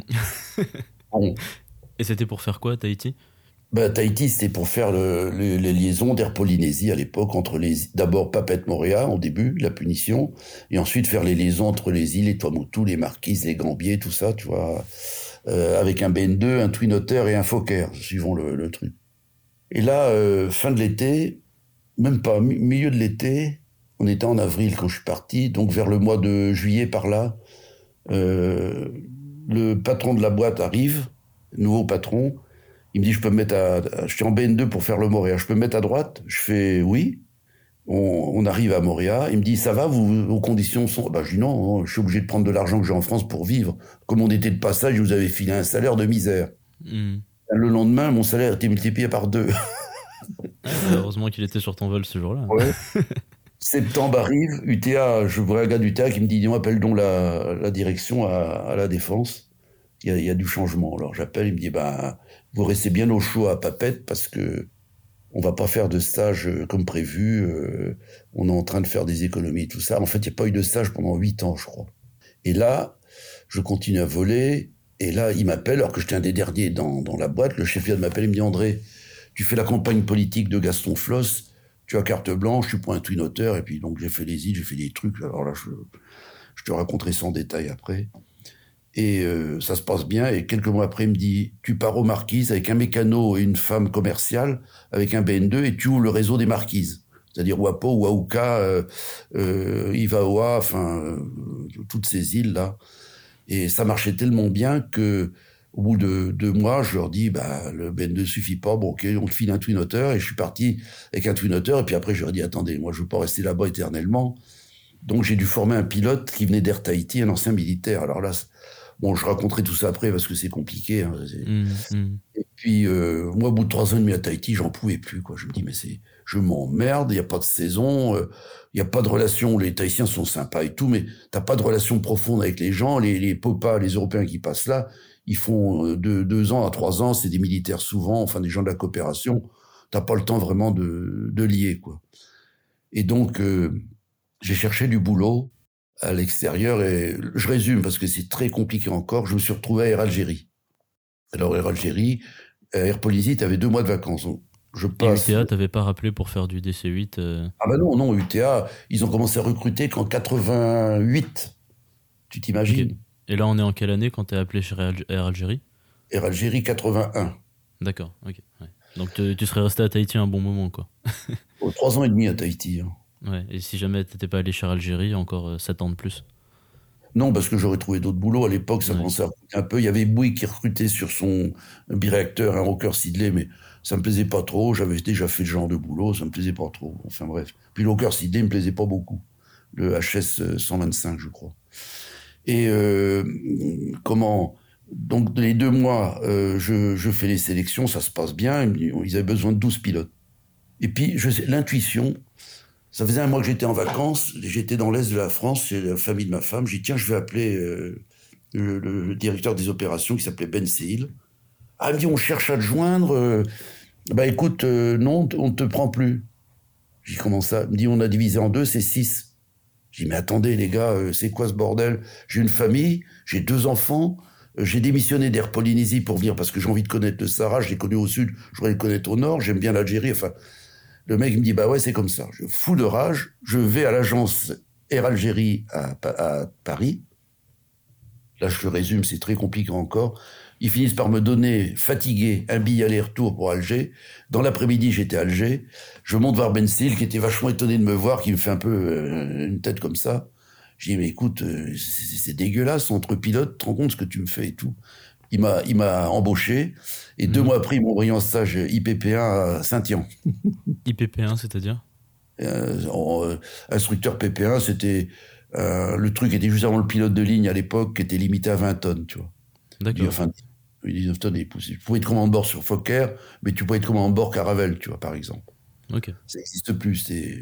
Bon. Et c'était pour faire quoi à Tahiti? Ben, Tahiti, c'était pour faire le, le- les liaisons d'Air Polynésie à l'époque, entre les d'abord Papeete-Moréa, au début, la punition, et ensuite faire les liaisons entre les îles, les Tuamotu, les Marquises, les Gambiers, tout ça, tu vois, euh, avec un B N deux, un Twin Otter et un Fokker, suivant le, le truc. Et là, euh, fin de l'été, même pas, mi- milieu de l'été, on était en avril quand je suis parti, donc vers le mois de juillet par là, euh, le patron de la boîte arrive, nouveau patron. Il me dit, je peux me mettre à, à- je suis en B N deux pour faire le Moréa, je peux me mettre à droite? Je fais oui. On, on arrive à Moréa. Il me dit, ça va, vous, vos conditions sont, bah, je dis non, non, je suis obligé de prendre de l'argent que j'ai en France pour vivre. Comme on était de passage, je vous avais filé un salaire de misère. Mhm. Le lendemain, mon salaire était multiplié par deux. Ah, bah, heureusement qu'il était sur ton vol ce jour-là. Ouais. Septembre arrive, U T A, je vois un gars d'U T A qui me dit, dis-moi, appelle donc la, la direction à, à la Défense. Il y, a, il y a du changement. Alors j'appelle, il me dit, bah, vous restez bien au chaud à Papeete parce que on va pas faire de stage euh, comme prévu. Euh, on est en train de faire des économies, tout ça. En fait, il n'y a pas eu de stage pendant huit ans, je crois. Et là, je continue à voler. Et là, il m'appelle, alors que j'étais un des derniers dans, dans la boîte. Le chef vient de m'appeler, il me dit « André, tu fais la campagne politique de Gaston Floss, tu as carte blanche, tu prends un twin otter. » Et puis donc j'ai fait les îles, j'ai fait des trucs. Alors là, je, je te raconterai ça en détail après. Et euh, ça se passe bien. Et quelques mois après, il me dit « Tu pars aux Marquises avec un mécano et une femme commerciale, avec un B N deux, et tu ouvres le réseau des Marquises. » C'est-à-dire Wapo, Wauka, euh, euh, Ivaoa, enfin, euh, toutes ces îles-là. Et ça marchait tellement bien que, au bout de deux mois, je leur dis, bah, le B N deux suffit pas, bon, ok, on te file un twin otter, et je suis parti avec un twin otter, et puis après, je leur ai dit, attendez, moi, je veux pas rester là-bas éternellement. Donc, j'ai dû former un pilote qui venait d'Air Tahiti, un ancien militaire. Alors là, bon, je raconterai tout ça après, parce que c'est compliqué, hein. Mmh, mmh. Et puis, euh, moi, au bout de trois ans et demi à Tahiti, j'en pouvais plus, quoi. Je me dis, mais c'est, je m'emmerde, il y a pas de saison, il euh, y a pas de relation, les Tahitiens sont sympas et tout, mais t'as pas de relation profonde avec les gens, les, les popas, les Européens qui passent là, ils font de deux ans à trois ans, c'est des militaires souvent, enfin des gens de la coopération, t'as pas le temps vraiment de, de lier, quoi. Et donc, euh, j'ai cherché du boulot à l'extérieur, et je résume parce que c'est très compliqué encore, je me suis retrouvé à Air Algérie. Alors Air Algérie, Air Polynésie, t'avais deux mois de vacances. Je passe... Et U T A, t'avais pas rappelé pour faire du D C huit euh... Ah ben non, non, U T A, ils ont commencé à recruter qu'en quatre-vingt-huit. Tu t'imagines? Okay. Et là, on est en quelle année quand t'es appelé chez Air Algérie? Air Algérie, quatre-vingt-un. D'accord, ok. Ouais. Donc tu, tu serais resté à Tahiti un bon moment, quoi. Oh, trois ans et demi à Tahiti. Hein. Ouais, et si jamais t'étais pas allé chez Algérie, encore euh, sept ans de plus? Non, parce que j'aurais trouvé d'autres boulots. À l'époque, ça ouais. commençait à recruter un peu. Il y avait Bouygues qui recrutait sur son biréacteur un Rocker Siddeley, mais ça me plaisait pas trop. J'avais déjà fait le genre de boulot, ça me plaisait pas trop. Enfin bref. Puis le Rocker Siddeley me plaisait pas beaucoup. Le H S cent vingt-cinq, je crois. Et euh, comment... Donc, les deux mois, euh, je, je fais les sélections, ça se passe bien. Ils avaient besoin de douze pilotes. Et puis, je sais, l'intuition... Ça faisait un mois que j'étais en vacances, j'étais dans l'est de la France, chez la famille de ma femme. J'ai dit, tiens, je vais appeler euh, le, le directeur des opérations qui s'appelait Ben Seil. Ah, il me dit, on cherche à te joindre. Euh, bah écoute, euh, non, on ne te prend plus. J'ai dit, comment ça? Il me dit, on a divisé en deux, c'est six. J'ai dit, mais attendez les gars, euh, c'est quoi ce bordel? J'ai une famille, j'ai deux enfants, euh, j'ai démissionné d'Air Polynésie pour venir parce que j'ai envie de connaître le Sahara, je l'ai connu au sud, je voudrais le connaître au nord, j'aime bien l'Algérie, enfin... Le mec me dit, bah ouais, c'est comme ça. Je fous de rage, je vais à l'agence Air Algérie à, à Paris. Là, je te résume, c'est très compliqué encore. Ils finissent par me donner, fatigué, un billet aller-retour pour Alger. Dans l'après-midi, j'étais à Alger. Je monte voir Ben Seil, qui était vachement étonné de me voir, qui me fait un peu euh, une tête comme ça. Je dis, mais écoute, euh, c'est, c'est dégueulasse, entre pilotes, tu te rends compte ce que tu me fais et tout. Il m'a, il m'a embauché, et mmh. deux mois après, ils m'ont envoyé en stage I P P un à Saint-Yan. I P P un, c'est-à-dire euh, euh, Instructeur P P un, c'était... Euh, le truc était juste avant le pilote de ligne à l'époque, qui était limité à vingt tonnes, tu vois. D'accord. Enfin, dix-neuf tonnes, tu pouvais être commandant de bord sur Fokker, mais tu pouvais être commandant de bord Caravelle, tu vois, par exemple. Ok. Ça n'existe plus, c'est...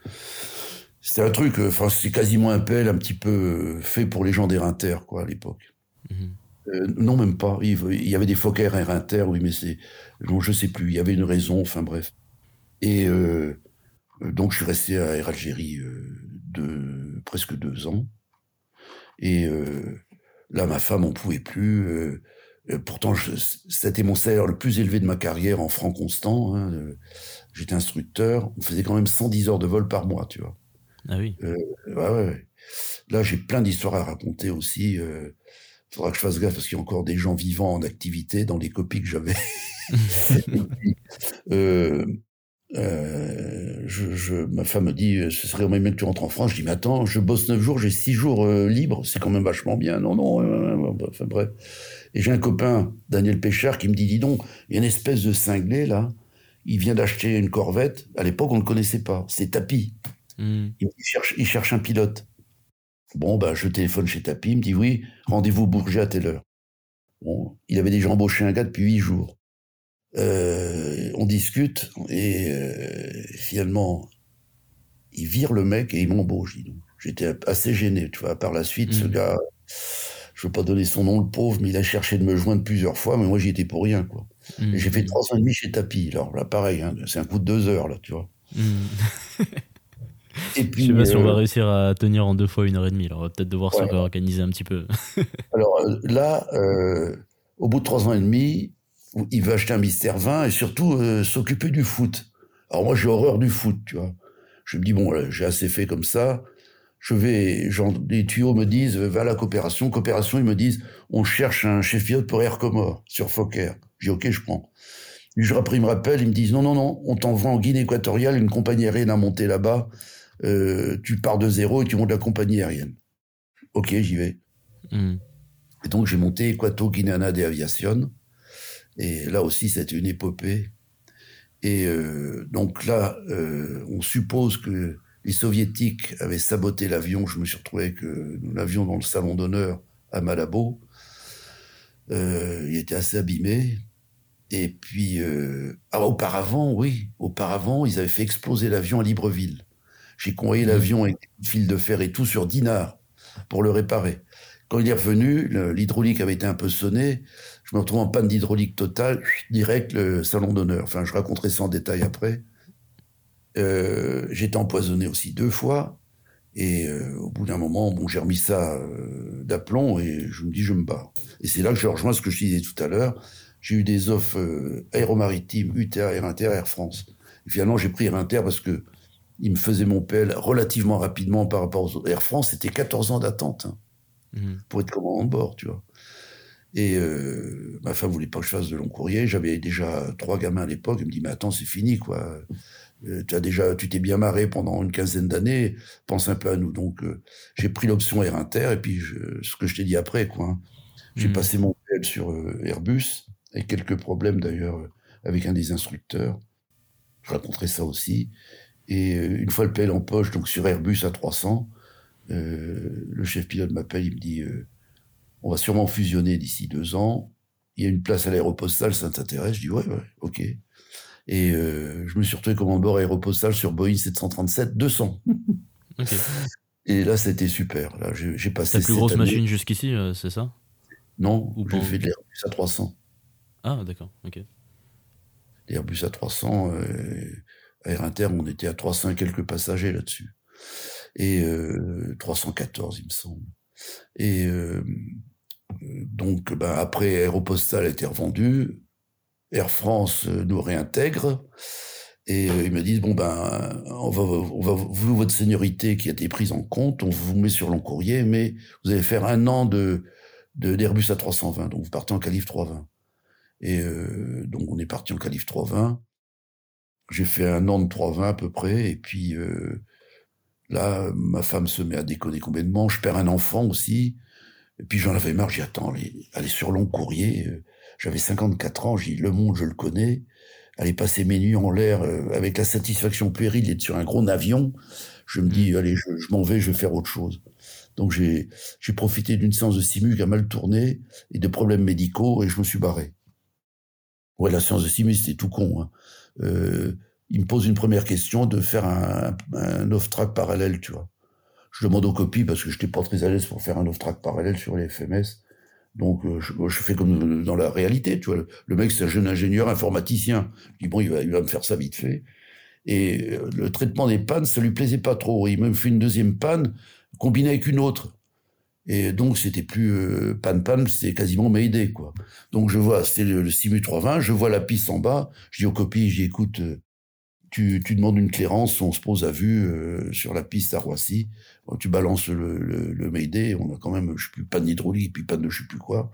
C'était un truc, enfin, c'est quasiment un P L un petit peu fait pour les gens d'Air Inter, quoi, à l'époque. Mmh. Euh, non, même pas. Il, il y avait des Fokker Air Inter, oui, mais c'est... Non, je sais plus. Il y avait une raison, enfin bref. Et euh, donc, je suis resté à Air Algérie euh, de, presque deux ans. Et euh, là, ma femme, on pouvait plus. Euh, pourtant, je, c'était mon salaire le plus élevé de ma carrière en francs constants. Hein, euh, j'étais instructeur. On faisait quand même cent dix heures de vol par mois, tu vois. Ah oui. Euh, ouais, ouais. Là, j'ai plein d'histoires à raconter aussi. Euh, faudra que je fasse gaffe parce qu'il y a encore des gens vivants en activité dans les copies que j'avais. puis, euh, euh, je, je, ma femme me dit, ce serait même mieux que tu rentres en France. Je dis, mais attends, je bosse neuf jours, j'ai six jours euh, libres, c'est quand même vachement bien. Non, non, euh, enfin bref. Et j'ai un copain, Daniel Péchard, qui me dit, dis donc, il y a une espèce de cinglé là, il vient d'acheter une Corvette. À l'époque, on ne le connaissait pas. C'est Tapi. Mm. Il, il, cherche, il cherche un pilote. Bon, bah, je téléphone chez Tapi, il me dit oui, rendez-vous Bourget à telle heure. Bon, il avait déjà embauché un gars depuis huit jours. Euh, on discute et euh, finalement, il vire le mec et il m'embauche. Dis donc. J'étais assez gêné, tu vois. Par la suite, mmh. ce gars, je veux pas donner son nom, le pauvre, mais il a cherché de me joindre plusieurs fois, mais moi j'y étais pour rien, quoi. Mmh. Et j'ai fait trois ans et demi chez Tapi. Alors là, pareil, hein, c'est un coup de deux heures, là, tu vois. Mmh. Et Je puis, sais pas si on va euh, réussir à tenir en deux fois une heure et demie. Alors on va peut-être devoir se ouais. réorganiser un petit peu. Alors euh, là, euh, au bout de trois ans et demi, il veut acheter un Mystère vingt et surtout euh, s'occuper du foot. Alors moi, j'ai horreur du foot, tu vois. Je me dis, bon, là, j'ai assez fait comme ça. Je vais, genre, les tuyaux me disent, va à la coopération. Coopération, ils me disent, on cherche un chef pilote pour Air Comore, sur Fokker. Je dis, ok, je prends. Puis je, après, ils me rappellent, ils me disent, non, non, non, on t'envoie en Guinée équatoriale, une compagnie aérienne a monté là-bas. Euh, tu pars de zéro et tu montes la compagnie aérienne. Ok, j'y vais. Hmm. Et donc, j'ai monté Equato Guineana de Aviación. Et là aussi, c'était une épopée. Et euh, donc là, euh, on suppose que les soviétiques avaient saboté l'avion. Je me suis retrouvé avec euh, l'avion dans le salon d'honneur à Malabo. Euh, il était assez abîmé. Et puis, euh, ah, auparavant, oui, auparavant, ils avaient fait exploser l'avion à Libreville. J'ai convoyé Hmm. l'avion avec des fils de fer et tout sur Dinard pour le réparer. Quand il est revenu, le- l'hydraulique avait été un peu sonné. Je me retrouve en panne d'hydraulique totale, direct le salon d'honneur. Enfin, je raconterai ça en détail après. Euh, j'ai été empoisonné aussi deux fois. Et euh, au bout d'un moment, bon, j'ai remis ça euh, d'aplomb et je me dis, je me bats. Et c'est là que je rejoins ce que je disais tout à l'heure. J'ai eu des offres euh, aéromaritimes, U T A, Air Inter, Air France. Et finalement, j'ai pris Air Inter parce que il me faisait mon P L relativement rapidement par rapport aux autres. Air France, c'était quatorze ans d'attente hein, Hmm. pour être commandant de bord, tu vois. Et euh, ma femme voulait pas que je fasse de long courrier. J'avais déjà trois gamins à l'époque. Elle me dit, mais attends, c'est fini, quoi. Euh, tu as déjà, tu t'es bien marré pendant une quinzaine d'années. Pense un peu à nous. Donc, euh, j'ai pris l'option Air Inter. Et puis, je, ce que je t'ai dit après, quoi. Hein. J'ai Hmm. passé mon P L sur euh, Airbus, avec quelques problèmes d'ailleurs euh, avec un des instructeurs. Je raconterai ça aussi. Et euh, une fois le P L en poche, donc sur Airbus à trois cents, euh, le chef pilote m'appelle, il me dit euh, on va sûrement fusionner d'ici deux ans. Il y a une place à l'aéropostale, ça t'intéresse? Je dis ouais, ouais, ok. Et euh, je me suis retrouvé commandant de bord aéropostale sur Boeing sept cent trente-sept deux cents. Ok. Et là, c'était super. Là, j'ai, j'ai Ta passé plus cette grosse année. machine jusqu'ici, euh, c'est ça? Non, Ou j'ai pas? fait de l'Airbus à trois cents. Ah, d'accord. Ok. L'Airbus à trois cents, euh, Air Inter, on était à trois cents et quelques passagers là-dessus. Et euh, trois cent quatorze, il me semble. Et euh, donc, ben, après, Aéropostale a été revendu. Air France euh, nous réintègre. Et euh, ils me disent, bon, ben, on va, on va, vous, votre seniorité qui a été prise en compte, on vous met sur long courrier, mais vous allez faire un an de, de, d'Airbus à trois cent vingt. Donc, vous partez en qualif trois cent vingt. Et euh, donc, on est parti en qualif trois cent vingt. J'ai fait un an de trois cent vingt à peu près. Et puis, euh, là, ma femme se met à déconner complètement. Je perds un enfant aussi. Et puis j'en avais marre, j'ai dit, attends, aller, aller sur long courrier, euh, j'avais cinquante-quatre ans, j'ai dit, le monde, je le connais, aller passer mes nuits en l'air euh, avec la satisfaction puérile d'être sur un gros avion, je me dis, Hmm. allez, je, je m'en vais, je vais faire autre chose. Donc j'ai, j'ai profité d'une séance de simu qui a mal tourné et de problèmes médicaux et je me suis barré. Ouais, la séance de simu, c'était tout con. Hein. Euh, il me pose une première question de faire un, un off-track parallèle, tu vois. Je demande aux copies parce que je n'étais pas très à l'aise pour faire un off-track parallèle sur les F M S. Donc, euh, je, je fais comme dans la réalité, tu vois. Le, le mec, c'est un jeune ingénieur informaticien. Je dis, bon, il va, il va me faire ça vite fait. Et euh, le traitement des pannes, ça lui plaisait pas trop. Il me fait une deuxième panne combinée avec une autre. Et donc, c'était plus euh, panne-panne, c'était quasiment Mayday, quoi. Donc, je vois, c'était le, le Simu trois cent vingt, je vois la piste en bas, je dis aux copies, je dis, écoute, euh, tu, tu demandes une clairance, on se pose à vue euh, sur la piste à Roissy, tu balances le, le, le Mayday, on a quand même, je sais plus, panne d'hydraulique, puis panne de je sais plus quoi.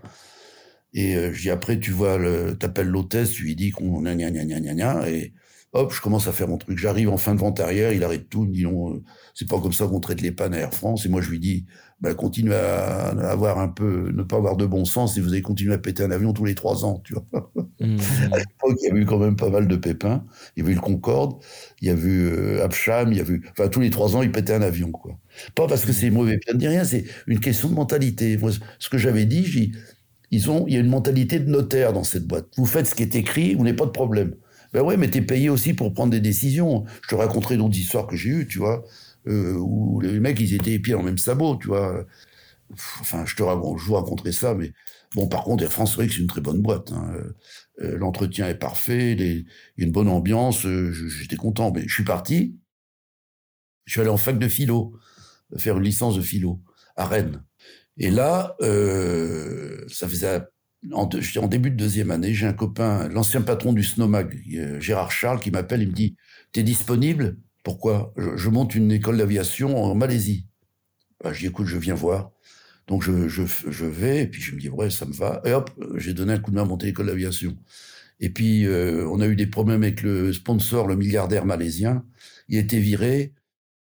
Et euh, je dis après, tu vois, le, t'appelles l'hôtesse, tu lui dis qu'on a gna gna gna gna gna, et hop, je commence à faire mon truc. J'arrive en fin de vente arrière, il arrête tout, il me dit non, euh, c'est pas comme ça qu'on traite les pannes à Air France. Et moi, je lui dis, bah, continue à, à avoir un peu, ne pas avoir de bon sens, et vous allez continuer à péter un avion tous les trois ans, tu vois. Hmm. À l'époque, il y a eu quand même pas mal de pépins. Il y a eu le Concorde, il y a eu euh, Absham, il y a eu, enfin, tous les trois ans, il pétait un avion, quoi. Pas parce que c'est mauvais, je ne dis rien, c'est une question de mentalité. Moi, ce que j'avais dit, j'ai dit, ils ont, il y a une mentalité de notaire dans cette boîte. Vous faites ce qui est écrit, vous n'avez pas de problème. Ben ouais, mais t'es payé aussi pour prendre des décisions. Je te raconterai d'autres histoires que j'ai eues, tu vois, euh, où les mecs, ils étaient les pieds dans le même sabot, tu vois. Enfin, je te raconte, je vous raconterai ça, mais bon, par contre, Air France, c'est vrai que c'est une très bonne boîte. Hein. Euh, l'entretien est parfait, les, il y a une bonne ambiance, euh, j'étais content. Mais je suis parti, Je suis allé en fac de philo, faire une licence de philo à Rennes. Et là, euh, ça faisait en, j'étais en début de deuxième année, j'ai un copain, l'ancien patron du SNOMAG, Gérard Charles, qui m'appelle, il me dit « T'es disponible ?» Pourquoi ? je, je monte une école d'aviation en Malaisie. Ben, je dis « Écoute, je viens voir. » Donc je, je, je vais, et puis je me dis « Ouais, ça me va. » Et hop, j'ai donné un coup de main à monter l'école d'aviation. Et puis, euh, on a eu des problèmes avec le sponsor, le milliardaire malaisien. Il a été viré.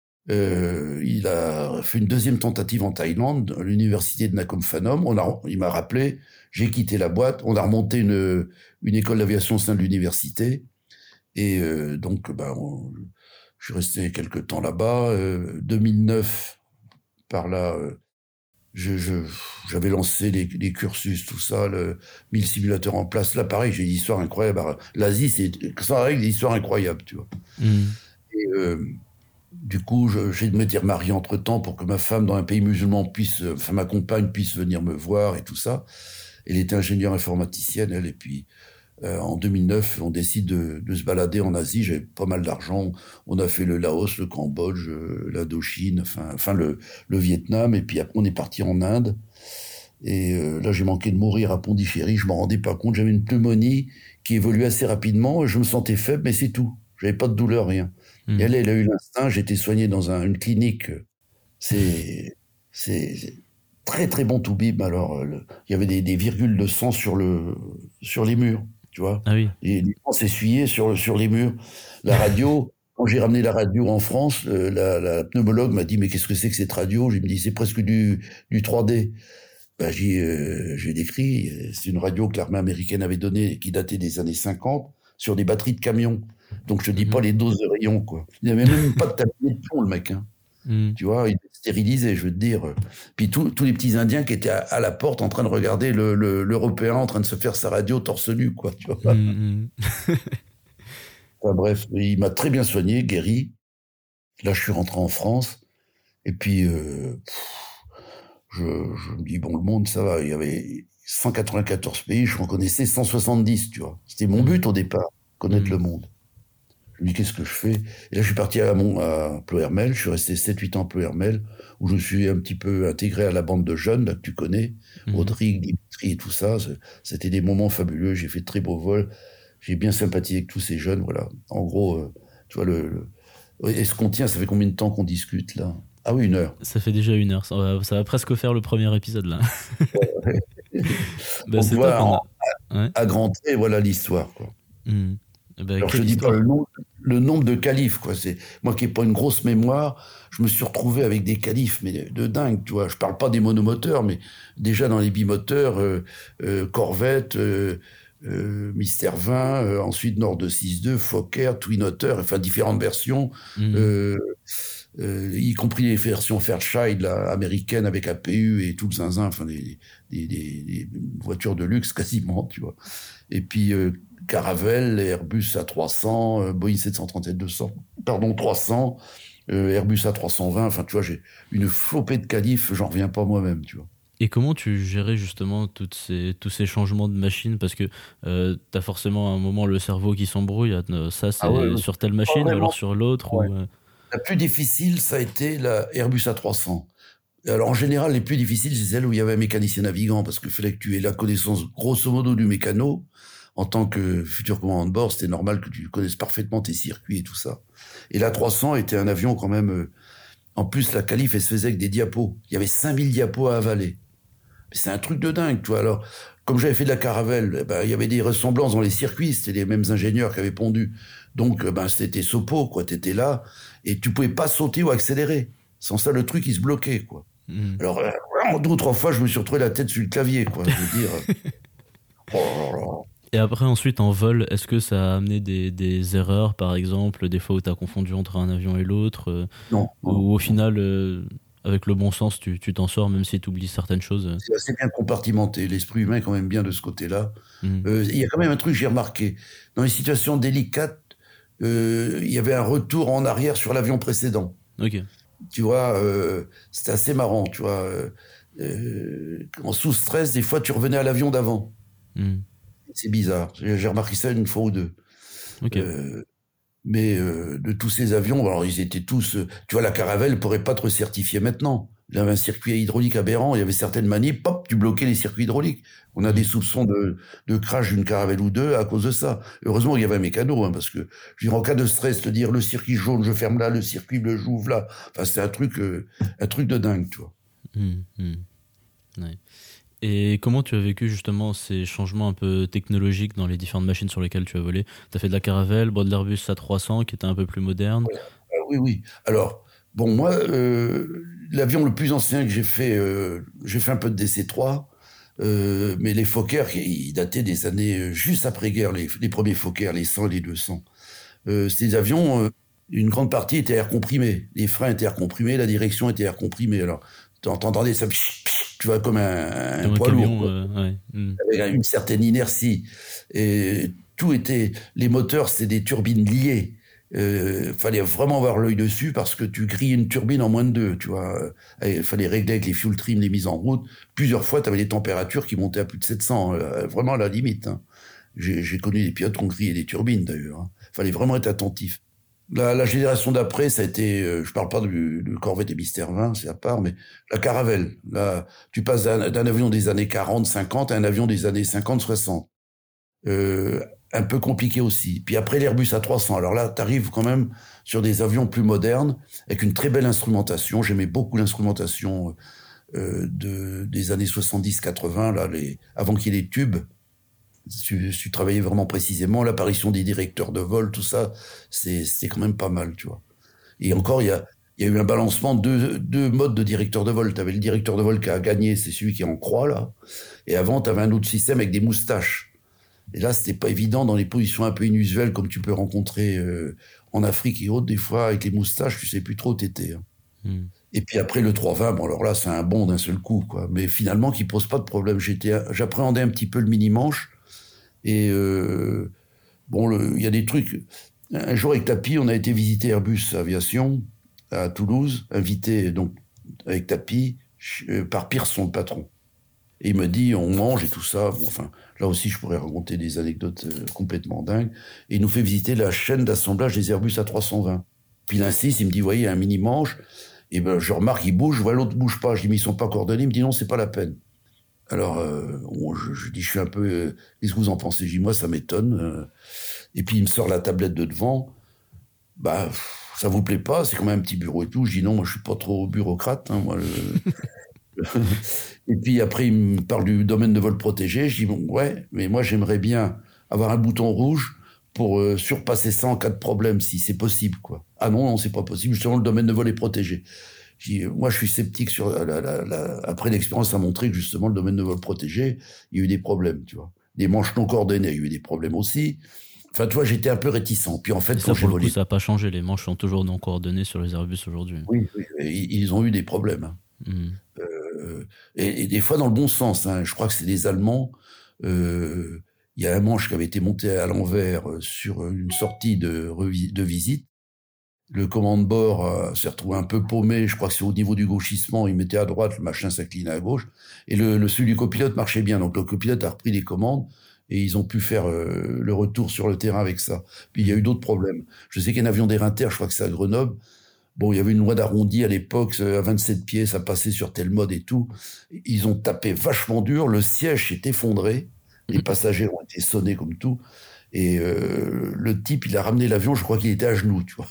Euh, il a fait une deuxième tentative en Thaïlande, à l'université de Nakhon Phanom. On a, il m'a rappelé, j'ai quitté la boîte. On a remonté une, une école d'aviation au sein de l'université. Et euh, donc, ben, on, je suis resté quelques temps là-bas. Euh, deux mille neuf, par là, euh, je, je, j'avais lancé les, les cursus, tout ça, le, mis le simulateur en place. Là, pareil, j'ai des histoires incroyables. L'Asie, c'est sans règle des histoires incroyables, tu vois. Mmh. Et euh, du coup, je, j'ai de m'être marié entre-temps pour que ma femme, dans un pays musulman, puisse, enfin, ma compagne puisse venir me voir et tout ça. Elle était ingénieure informaticienne, elle, et puis euh, en deux mille neuf, on décide de, de se balader en Asie. J'avais pas mal d'argent. On a fait le Laos, le Cambodge, euh, l'Indochine, enfin, enfin le, le Vietnam, et puis après, on est parti en Inde. Et euh, là, j'ai manqué de mourir à Pondichéry. Je m'en rendais pas compte. J'avais une pneumonie qui évoluait assez rapidement. Je me sentais faible, mais c'est tout. J'avais pas de douleur, rien. Mmh. Et elle, elle a eu l'instinct. J'ai été soigné dans un, une clinique. C'est, c'est très très bon tout bib. Alors, il y avait des, des virgules de sang sur le, sur les murs, tu vois. Ah oui. Et les gens s'essuyaient sur sur les murs. La radio. Quand j'ai ramené la radio en France, euh, la, la pneumologue m'a dit mais qu'est-ce que c'est que cette radio? Je me dis c'est presque du du trois D. Ben, j'ai, euh, j'ai décrit, c'est une radio que l'armée américaine avait donnée, qui datait des années cinquante, sur des batteries de camions. Donc, je te dis pas les doses de rayons, quoi. Il n'avait même pas de tablier de plomb, le mec, hein. Mm. Tu vois, il était stérilisé, je veux te dire. Puis tous, tous les petits Indiens qui étaient à, à la porte en train de regarder le, le, l'Européen en train de se faire sa radio torse nu, quoi, tu vois. Mm. Enfin, bref, il m'a très bien soigné, guéri. Là, je suis rentré en France. Et puis, euh, pff, Je, je me dis, bon, le monde, ça va. Il y avait cent quatre-vingt-quatorze pays, je en connaissais cent soixante-dix, tu vois. C'était mon but au départ, connaître mmh. le monde. Je me dis, qu'est-ce que je fais? Et là, je suis parti à, mon, à Ploërmel, je suis resté sept huit ans à Ploërmel, où je me suis un petit peu intégré à la bande de jeunes, là, que tu connais, mmh. Rodrigue, Dimitri et tout ça. C'était des moments fabuleux, j'ai fait de très beaux vols, j'ai bien sympathisé avec tous ces jeunes, voilà. En gros, euh, tu vois, le, le... est-ce qu'on tient, ça fait combien de temps qu'on discute, là? Ah oui, une heure. Ça fait déjà une heure. Ça va, ça va presque faire le premier épisode, là. bah, c'est voilà, top, a... ouais. À grands traits, voilà l'histoire, quoi. Mmh. Bah, alors, je ne dis pas le nombre, le nombre de califs, quoi. C'est, moi qui n'ai pas une grosse mémoire, je me suis retrouvé avec des califs, mais de, de dingue, tu vois. Je ne parle pas des monomoteurs, mais déjà dans les bimoteurs, euh, euh, Corvette, euh, euh, Mystère vingt, euh, ensuite Nord deux six deux, Fokker, Twin Otter, enfin différentes versions. Mmh. Euh, Euh, y compris les versions Fairchild là, américaines avec A P U et tout le zinzin, enfin des, des, des, des voitures de luxe quasiment, tu vois. Et puis euh, Caravelle, Airbus A trois cents, euh, Boeing sept cent trente-sept deux cents, pardon trois cents, euh, Airbus A trois cent vingt, enfin tu vois, j'ai une flopée de qualifs, j'en reviens pas moi-même, tu vois. Et comment tu gérais justement toutes ces, tous ces changements de machine? Parce que euh, tu as forcément à un moment le cerveau qui s'embrouille, ça c'est ah ouais, sur telle machine ou alors sur l'autre ouais. ou, euh... La plus difficile, ça a été la Airbus A trois cents. Alors, en général, les plus difficiles, c'est celles où il y avait un mécanicien navigant, parce qu'il fallait que tu aies la connaissance, grosso modo, du mécano. En tant que futur commandant de bord, c'était normal que tu connaisses parfaitement tes circuits et tout ça. Et l'A trois cents était un avion quand même... Euh, en plus, la qualif, elle se faisait avec des diapos. Il y avait cinq mille diapos à avaler. Mais c'est un truc de dingue, tu vois. Alors, comme j'avais fait de la Caravelle, eh ben, il y avait des ressemblances dans les circuits. C'était les mêmes ingénieurs qui avaient pondu. Donc, ben, c'était Sopo, quoi. T'étais là et tu pouvais pas sauter ou accélérer. Sans ça, le truc, il se bloquait, quoi. Mmh. Alors, euh, deux ou trois fois, je me suis retrouvé la tête sur le clavier, quoi. Je veux dire. oh là là. Et après, ensuite, en vol, est-ce que ça a amené des, des erreurs, par exemple, des fois où tu as confondu entre un avion et l'autre euh, Non. Ou non. au final, euh, avec le bon sens, tu, tu t'en sors, même si tu oublies certaines choses? C'est assez bien compartimenté. L'esprit humain est quand même bien de ce côté-là. Il mmh. euh, y a quand même un truc que j'ai remarqué. Dans les situations délicates, Euh, il y avait un retour en arrière sur l'avion précédent. Ok. Tu vois, euh, c'était assez marrant, tu vois. Euh, en sous stress, des fois, tu revenais à l'avion d'avant. Mm. C'est bizarre. J'ai, j'ai remarqué ça une fois ou deux. Ok. Euh, Mais euh, de tous ces avions, alors ils étaient tous... Euh, tu vois, la Caravelle ne pourrait pas te certifier maintenant. Il y avait un circuit hydraulique aberrant, il y avait certaines manies, pop, tu bloquais les circuits hydrauliques. On a des soupçons de, de crash d'une Caravelle ou deux à cause de ça. Heureusement, il y avait un mécano, hein, parce que, je veux dire, en cas de stress, te dire le circuit jaune, je ferme là, le circuit bleu, j'ouvre là. Enfin, c'était un truc, euh, un truc de dingue, tu vois. Mmh, mmh. Ouais. Et comment tu as vécu justement ces changements un peu technologiques dans les différentes machines sur lesquelles tu as volé? Tu as fait de la Caravelle, bon, de l'Airbus A trois cents qui était un peu plus moderne. Ouais. Euh, oui, oui. Alors, bon, moi, euh, l'avion le plus ancien que j'ai fait, euh, j'ai fait un peu de D C trois, euh, mais les Fokker, ils dataient des années euh, juste après-guerre, les, les premiers Fokker, les cent et les deux cents. Euh, ces avions, euh, une grande partie était air comprimé. Les freins étaient air comprimés, la direction était air comprimée. Alors, t'entendais ça, tu vois, comme un, un Comme un poids camion, lourd, euh, ouais. Mmh. avec une certaine inertie. Et tout était, les moteurs, c'est des turbines liées. Euh, fallait vraiment avoir l'œil dessus parce que tu grilles une turbine en moins de deux, tu vois. Il fallait régler avec les fuel trim, les mises en route. Plusieurs fois, tu avais des températures qui montaient à plus de sept cents, euh, vraiment à la limite. Hein. J'ai, j'ai connu des pilotes qui ont grillé des turbines, d'ailleurs. Hein. Fallait vraiment être attentif. La, la génération d'après, ça a été, euh, je parle pas du, du Corvette et Mystère vingt, c'est à part, mais la Caravelle. Là, tu passes d'un, d'un avion des années quarante, cinquante à un avion des années cinquante, soixante. Euh, un peu compliqué aussi. Puis après l'Airbus A trois cents, alors là, tu arrives quand même sur des avions plus modernes, avec une très belle instrumentation. J'aimais beaucoup l'instrumentation euh, de, des années soixante-dix quatre-vingts, là, les, avant qu'il y ait les tubes. Tu, tu travaillais vraiment précisément, l'apparition des directeurs de vol, tout ça, c'est, c'était quand même pas mal, tu vois. Et encore, il y a, il y a eu un balancement de deux, deux modes de directeur de vol. Tu avais le directeur de vol qui a gagné, c'est celui qui est en croix, là. Et avant, tu avais un autre système avec des moustaches. Et là, c'était pas évident dans les positions un peu inusuelles comme tu peux rencontrer euh, en Afrique et autres. Des fois, avec les moustaches, tu sais plus trop où t'étais. Hein. Mm. Et puis après le trois vingt, bon alors là, c'est un bond d'un seul coup, quoi. Mais finalement, qui pose pas de problème. J'étais, j'appréhendais un petit peu le mini-manche. Et euh, bon, il y a des trucs. Un jour avec Tapi, on a été visiter Airbus Aviation à Toulouse, invité donc avec Tapi euh, par Pearson, le patron. Et il me dit, on mange et tout ça. Bon, enfin, là aussi, je pourrais raconter des anecdotes euh, complètement dingues. Et il nous fait visiter la chaîne d'assemblage des Airbus A trois cent vingt. Puis il insiste, il me dit, voyez, il y a un mini-manche. Et ben, je remarque, il bouge, je vois l'autre bouge pas. Je dis, mais ils sont pas coordonnés. Il me dit, non, c'est pas la peine. Alors, euh, bon, je, je dis, je suis un peu, euh, qu'est-ce que vous en pensez? Je dis, moi, ça m'étonne. Euh, et puis, il me sort la tablette de devant. Bah, pff, ça vous plaît pas? C'est quand même un petit bureau et tout. Je dis, non, moi, je suis pas trop bureaucrate, hein, moi, le... Et puis après, il me parle du domaine de vol protégé. Je dis, bon, ouais, mais moi, j'aimerais bien avoir un bouton rouge pour euh, surpasser ça en cas de problème, si c'est possible, quoi. Ah non, non, c'est pas possible. Justement, le domaine de vol est protégé. Je dis, moi, je suis sceptique sur la, la, la... Après, l'expérience a montré que justement, le domaine de vol protégé, il y a eu des problèmes, tu vois. Des manches non coordonnées, il y a eu des problèmes aussi. Enfin, tu vois, j'étais un peu réticent. Puis en fait, et quand ça, j'ai pour le volé... coup, ça n'a pas changé. Les manches sont toujours non coordonnées sur les Airbus aujourd'hui. Oui, oui, ils ont eu des problèmes. Hein. Mmh. Euh, et, et des fois dans le bon sens. Hein. Je crois que c'est des Allemands. Il euh, y a un manche qui avait été monté à l'envers sur une sortie de, de visite. Le commande bord euh, s'est retrouvé un peu paumé. Je crois que c'est au niveau du gauchissement. Il mettait à droite, le machin s'inclinait à gauche. Et le, le celui du copilote marchait bien. Donc le copilote a repris les commandes et ils ont pu faire euh, le retour sur le terrain avec ça. Puis il y a eu d'autres problèmes. Je sais qu'il y a un avion d'Air Inter, je crois que c'est à Grenoble. Bon, il y avait une loi d'arrondi à l'époque, à vingt-sept pieds, ça passait sur tel mode et tout. Ils ont tapé vachement dur, le siège s'est effondré, les passagers ont été sonnés comme tout, et euh, le type, il a ramené l'avion, je crois qu'il était à genoux, tu vois.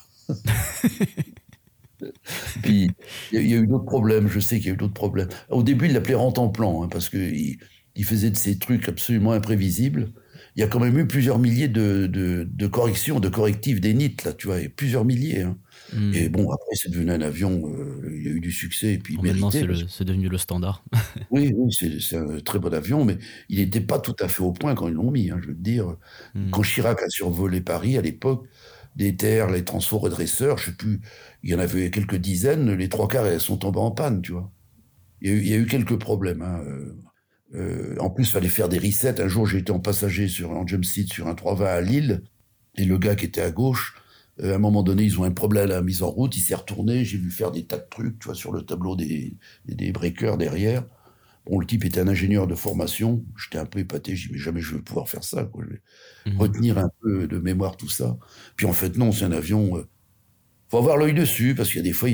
Puis, il y, y a eu d'autres problèmes, je sais qu'il y a eu d'autres problèmes. Au début, il l'appelait Rantanplan, hein, parce qu'il il faisait de ces trucs absolument imprévisibles. Il y a quand même eu plusieurs milliers de, de, de corrections, de correctifs, des N I T, là, tu vois, plusieurs milliers, hein. Mmh. Et bon, après, c'est devenu un avion, euh, il y a eu du succès, et puis bon, mérité. Maintenant, c'est, parce... le, c'est devenu le standard. oui, oui, c'est, c'est un très bon avion, mais il n'était pas tout à fait au point quand ils l'ont mis, hein, je veux te dire. Mmh. Quand Chirac a survolé Paris, à l'époque, les T R, les transports redresseurs, je sais plus, il y en avait quelques dizaines, les trois quarts, elles sont tombées en panne, tu vois. Il y a eu, il y a eu quelques problèmes, hein. Euh, en plus, il fallait faire des resets. Un jour, j'ai été en passager sur un jump seat sur un trois vingt à Lille, et le gars qui était à gauche, euh, à un moment donné, ils ont un problème à la mise en route, il s'est retourné, j'ai vu faire des tas de trucs, tu vois, sur le tableau des, des breakers derrière. Bon, le type était un ingénieur de formation. J'étais un peu épaté. Je dis, mais jamais je vais pouvoir faire ça, quoi. Je vais mmh. retenir un peu de mémoire tout ça. Puis en fait, non, c'est un avion... Euh, faut avoir l'œil dessus, parce qu'il y a des fois,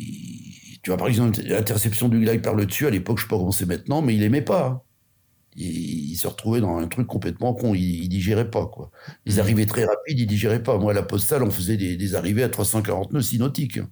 il, tu vois, par exemple, l'interception du glide par le dessus, à l'époque, je sais pas comment c'est maintenant, mais il aimait pas. Hein. Il, il se retrouvait dans un truc complètement con, il, il digérait pas, quoi. Les mmh. arrivées très rapides, il digérait pas. Moi, à la postale, on faisait des, des arrivées à trois cent quarante nœuds nautiques. Hein.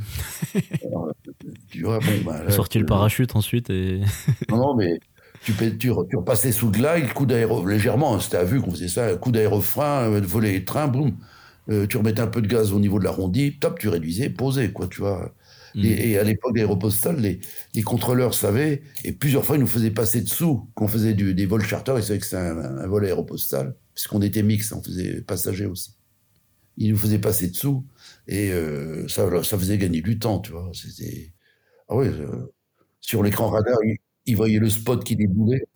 Alors, tu vois, bon, bah, là, sorti le parachute ensuite et... non, non, mais tu, tu, tu repassais sous le glide, coup d'aéro, légèrement, hein, c'était à vue qu'on faisait ça, coup d'aérofrein, euh, voler les trains, boum. Euh, tu remettais un peu de gaz au niveau de l'arrondi, top, tu réduisais, posais, quoi, tu vois. Mmh. Et, et à l'époque de l'aéropostale, les, les contrôleurs savaient, et plusieurs fois, ils nous faisaient passer dessous, qu'on faisait du, des vols charter, ils savaient que c'était un, un vol aéropostal, puisqu'on était mix, on faisait passagers aussi. Ils nous faisaient passer dessous, et euh, ça, ça faisait gagner du temps, tu vois. C'était... Ah ouais, euh, sur l'écran radar, ils, ils voyaient le spot qui déboulait.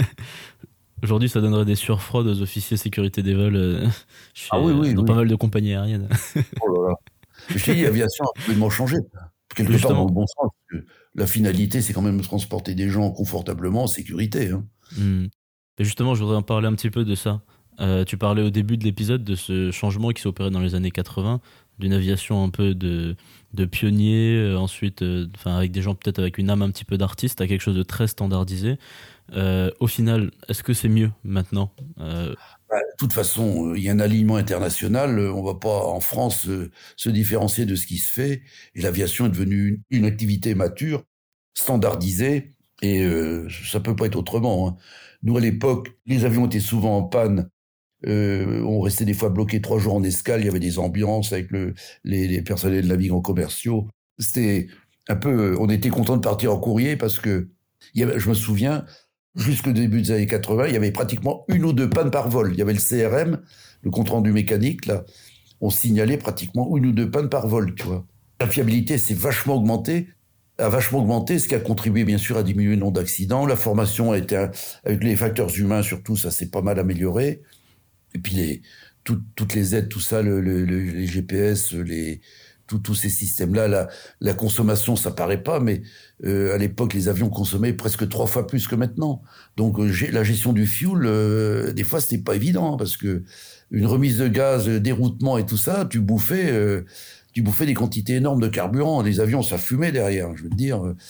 Aujourd'hui, ça donnerait des surfraudes aux officiers sécurité des vols euh, chez, ah oui, oui, dans oui. pas mal de compagnies aériennes. Oh là là. Je t'ai dit, l'aviation a complètement changé. Quelque Justement. part dans le bon sens. Parce que la finalité, c'est quand même de transporter des gens confortablement en sécurité. Hein. Mmh. Et justement, je voudrais en parler un petit peu de ça. Euh, tu parlais au début de l'épisode de ce changement qui s'est opéré dans les années quatre-vingts, d'une aviation un peu de, de pionnier, euh, ensuite euh, avec des gens peut-être avec une âme un petit peu d'artiste, à quelque chose de très standardisé. Euh, au final, est-ce que c'est mieux maintenant euh... bah, de toute façon, il y a un alignement international. On ne va pas, en France, euh, se différencier de ce qui se fait. Et l'aviation est devenue une, une activité mature, standardisée, et euh, ça ne peut pas être autrement. Hein. Nous, à l'époque, les avions étaient souvent en panne. Euh, on restait des fois bloqués trois jours en escale. Il y avait des ambiances avec le, les, les personnels navigants commerciaux. C'était un peu... On était content de partir en courrier parce que, il y avait, je me souviens... Jusqu'au début des années quatre-vingts, il y avait pratiquement une ou deux pannes par vol. Il y avait le C R M, le compte-rendu mécanique, là. On signalait pratiquement une ou deux pannes par vol, tu vois. La fiabilité s'est vachement augmentée, a vachement augmenté, ce qui a contribué, bien sûr, à diminuer le nombre d'accidents. La formation a été, avec les facteurs humains, surtout, ça s'est pas mal amélioré. Et puis, les, tout, toutes les aides, tout ça, le, le, le, les G P S, les... tous ces systèmes-là, la, la consommation, ça paraît pas, mais euh, à l'époque, les avions consommaient presque trois fois plus que maintenant. Donc, euh, la gestion du fuel, euh, des fois, c'était pas évident, hein, parce que une remise de gaz, déroutement et tout ça, tu bouffais, euh, tu bouffais des quantités énormes de carburant. Les avions, ça fumait derrière. Je veux te dire, mmh.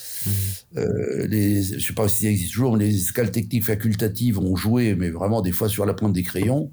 euh, les, je sais pas si ça existe toujours, mais les escales techniques facultatives ont joué, mais vraiment des fois sur la pointe des crayons.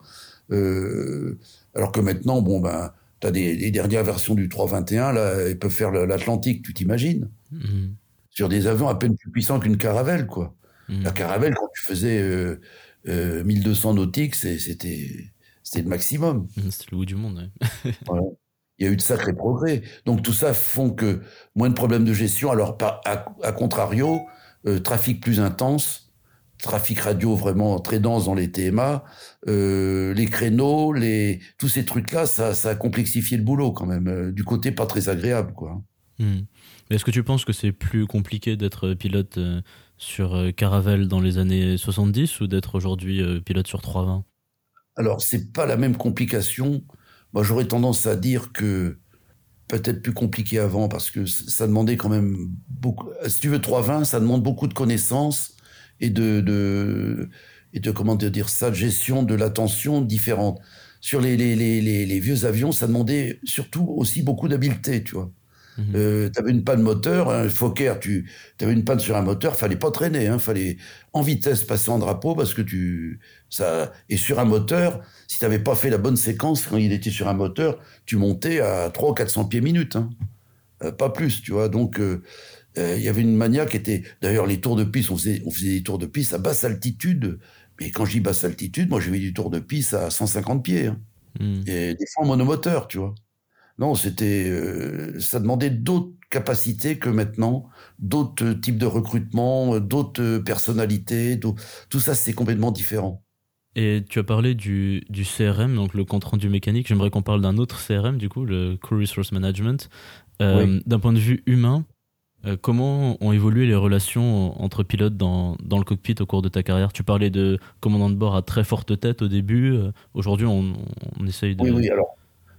Euh, alors que maintenant, bon ben. T'as des, des dernières versions du trois vingt et un, là, ils peuvent faire l'Atlantique, tu t'imagines mmh. Sur des avions à peine plus puissants qu'une Caravelle, quoi. Mmh. La Caravelle, quand tu faisais euh, euh, mille deux cents nautiques, c'était, c'était le maximum. Mmh, c'était le bout du monde, ouais. Voilà. Il y a eu de sacrés progrès. Donc tout ça font que moins de problèmes de gestion. Alors, à, à contrario, euh, trafic plus intense, trafic radio vraiment très dense dans les T M A, euh, les créneaux, les tous ces trucs-là, ça, ça a complexifié le boulot quand même, euh, du côté pas très agréable, quoi. Mmh. Est-ce que tu penses que c'est plus compliqué d'être pilote euh, sur euh, Caravelle dans les années soixante-dix ou d'être aujourd'hui euh, pilote sur trois vingt ? Alors, c'est pas la même complication. Moi, j'aurais tendance à dire que peut-être plus compliqué avant, parce que ça demandait quand même beaucoup... Si tu veux trois vingt, ça demande beaucoup de connaissances et de, de, et de, comment dire ça, de gestion de l'attention différente. Sur les, les, les, les, les vieux avions, ça demandait surtout aussi beaucoup d'habileté, tu vois. Mmh. Euh, t'avais une panne moteur, un Fokker, tu avais une panne sur un moteur, fallait pas traîner, hein, fallait en vitesse passer en drapeau parce que tu, ça, et sur un moteur, si t'avais pas fait la bonne séquence quand il était sur un moteur, tu montais à trois ou quatre cents pieds minute, hein. Euh, pas plus, tu vois. Donc, euh, il euh, y avait une mania qui était... D'ailleurs, les tours de piste, on faisait, on faisait des tours de piste à basse altitude. Mais quand je dis basse altitude, moi, j'ai vu du tour de piste à cent cinquante pieds. Hein. Mmh. Et des fois en monomoteur, tu vois. Non, c'était... Euh, ça demandait d'autres capacités que maintenant, d'autres types de recrutement, d'autres personnalités. D'autres... Tout ça, c'est complètement différent. Et tu as parlé du, du C R M, donc le compte-rendu mécanique. J'aimerais qu'on parle d'un autre C R M, du coup, le Crew Resource Management. Euh, oui. D'un point de vue humain, Euh, comment ont évolué les relations entre pilotes dans, dans le cockpit au cours de ta carrière ? Tu parlais de commandant de bord à très forte tête au début. Euh, aujourd'hui, on, on essaye de... Oui, oui, alors,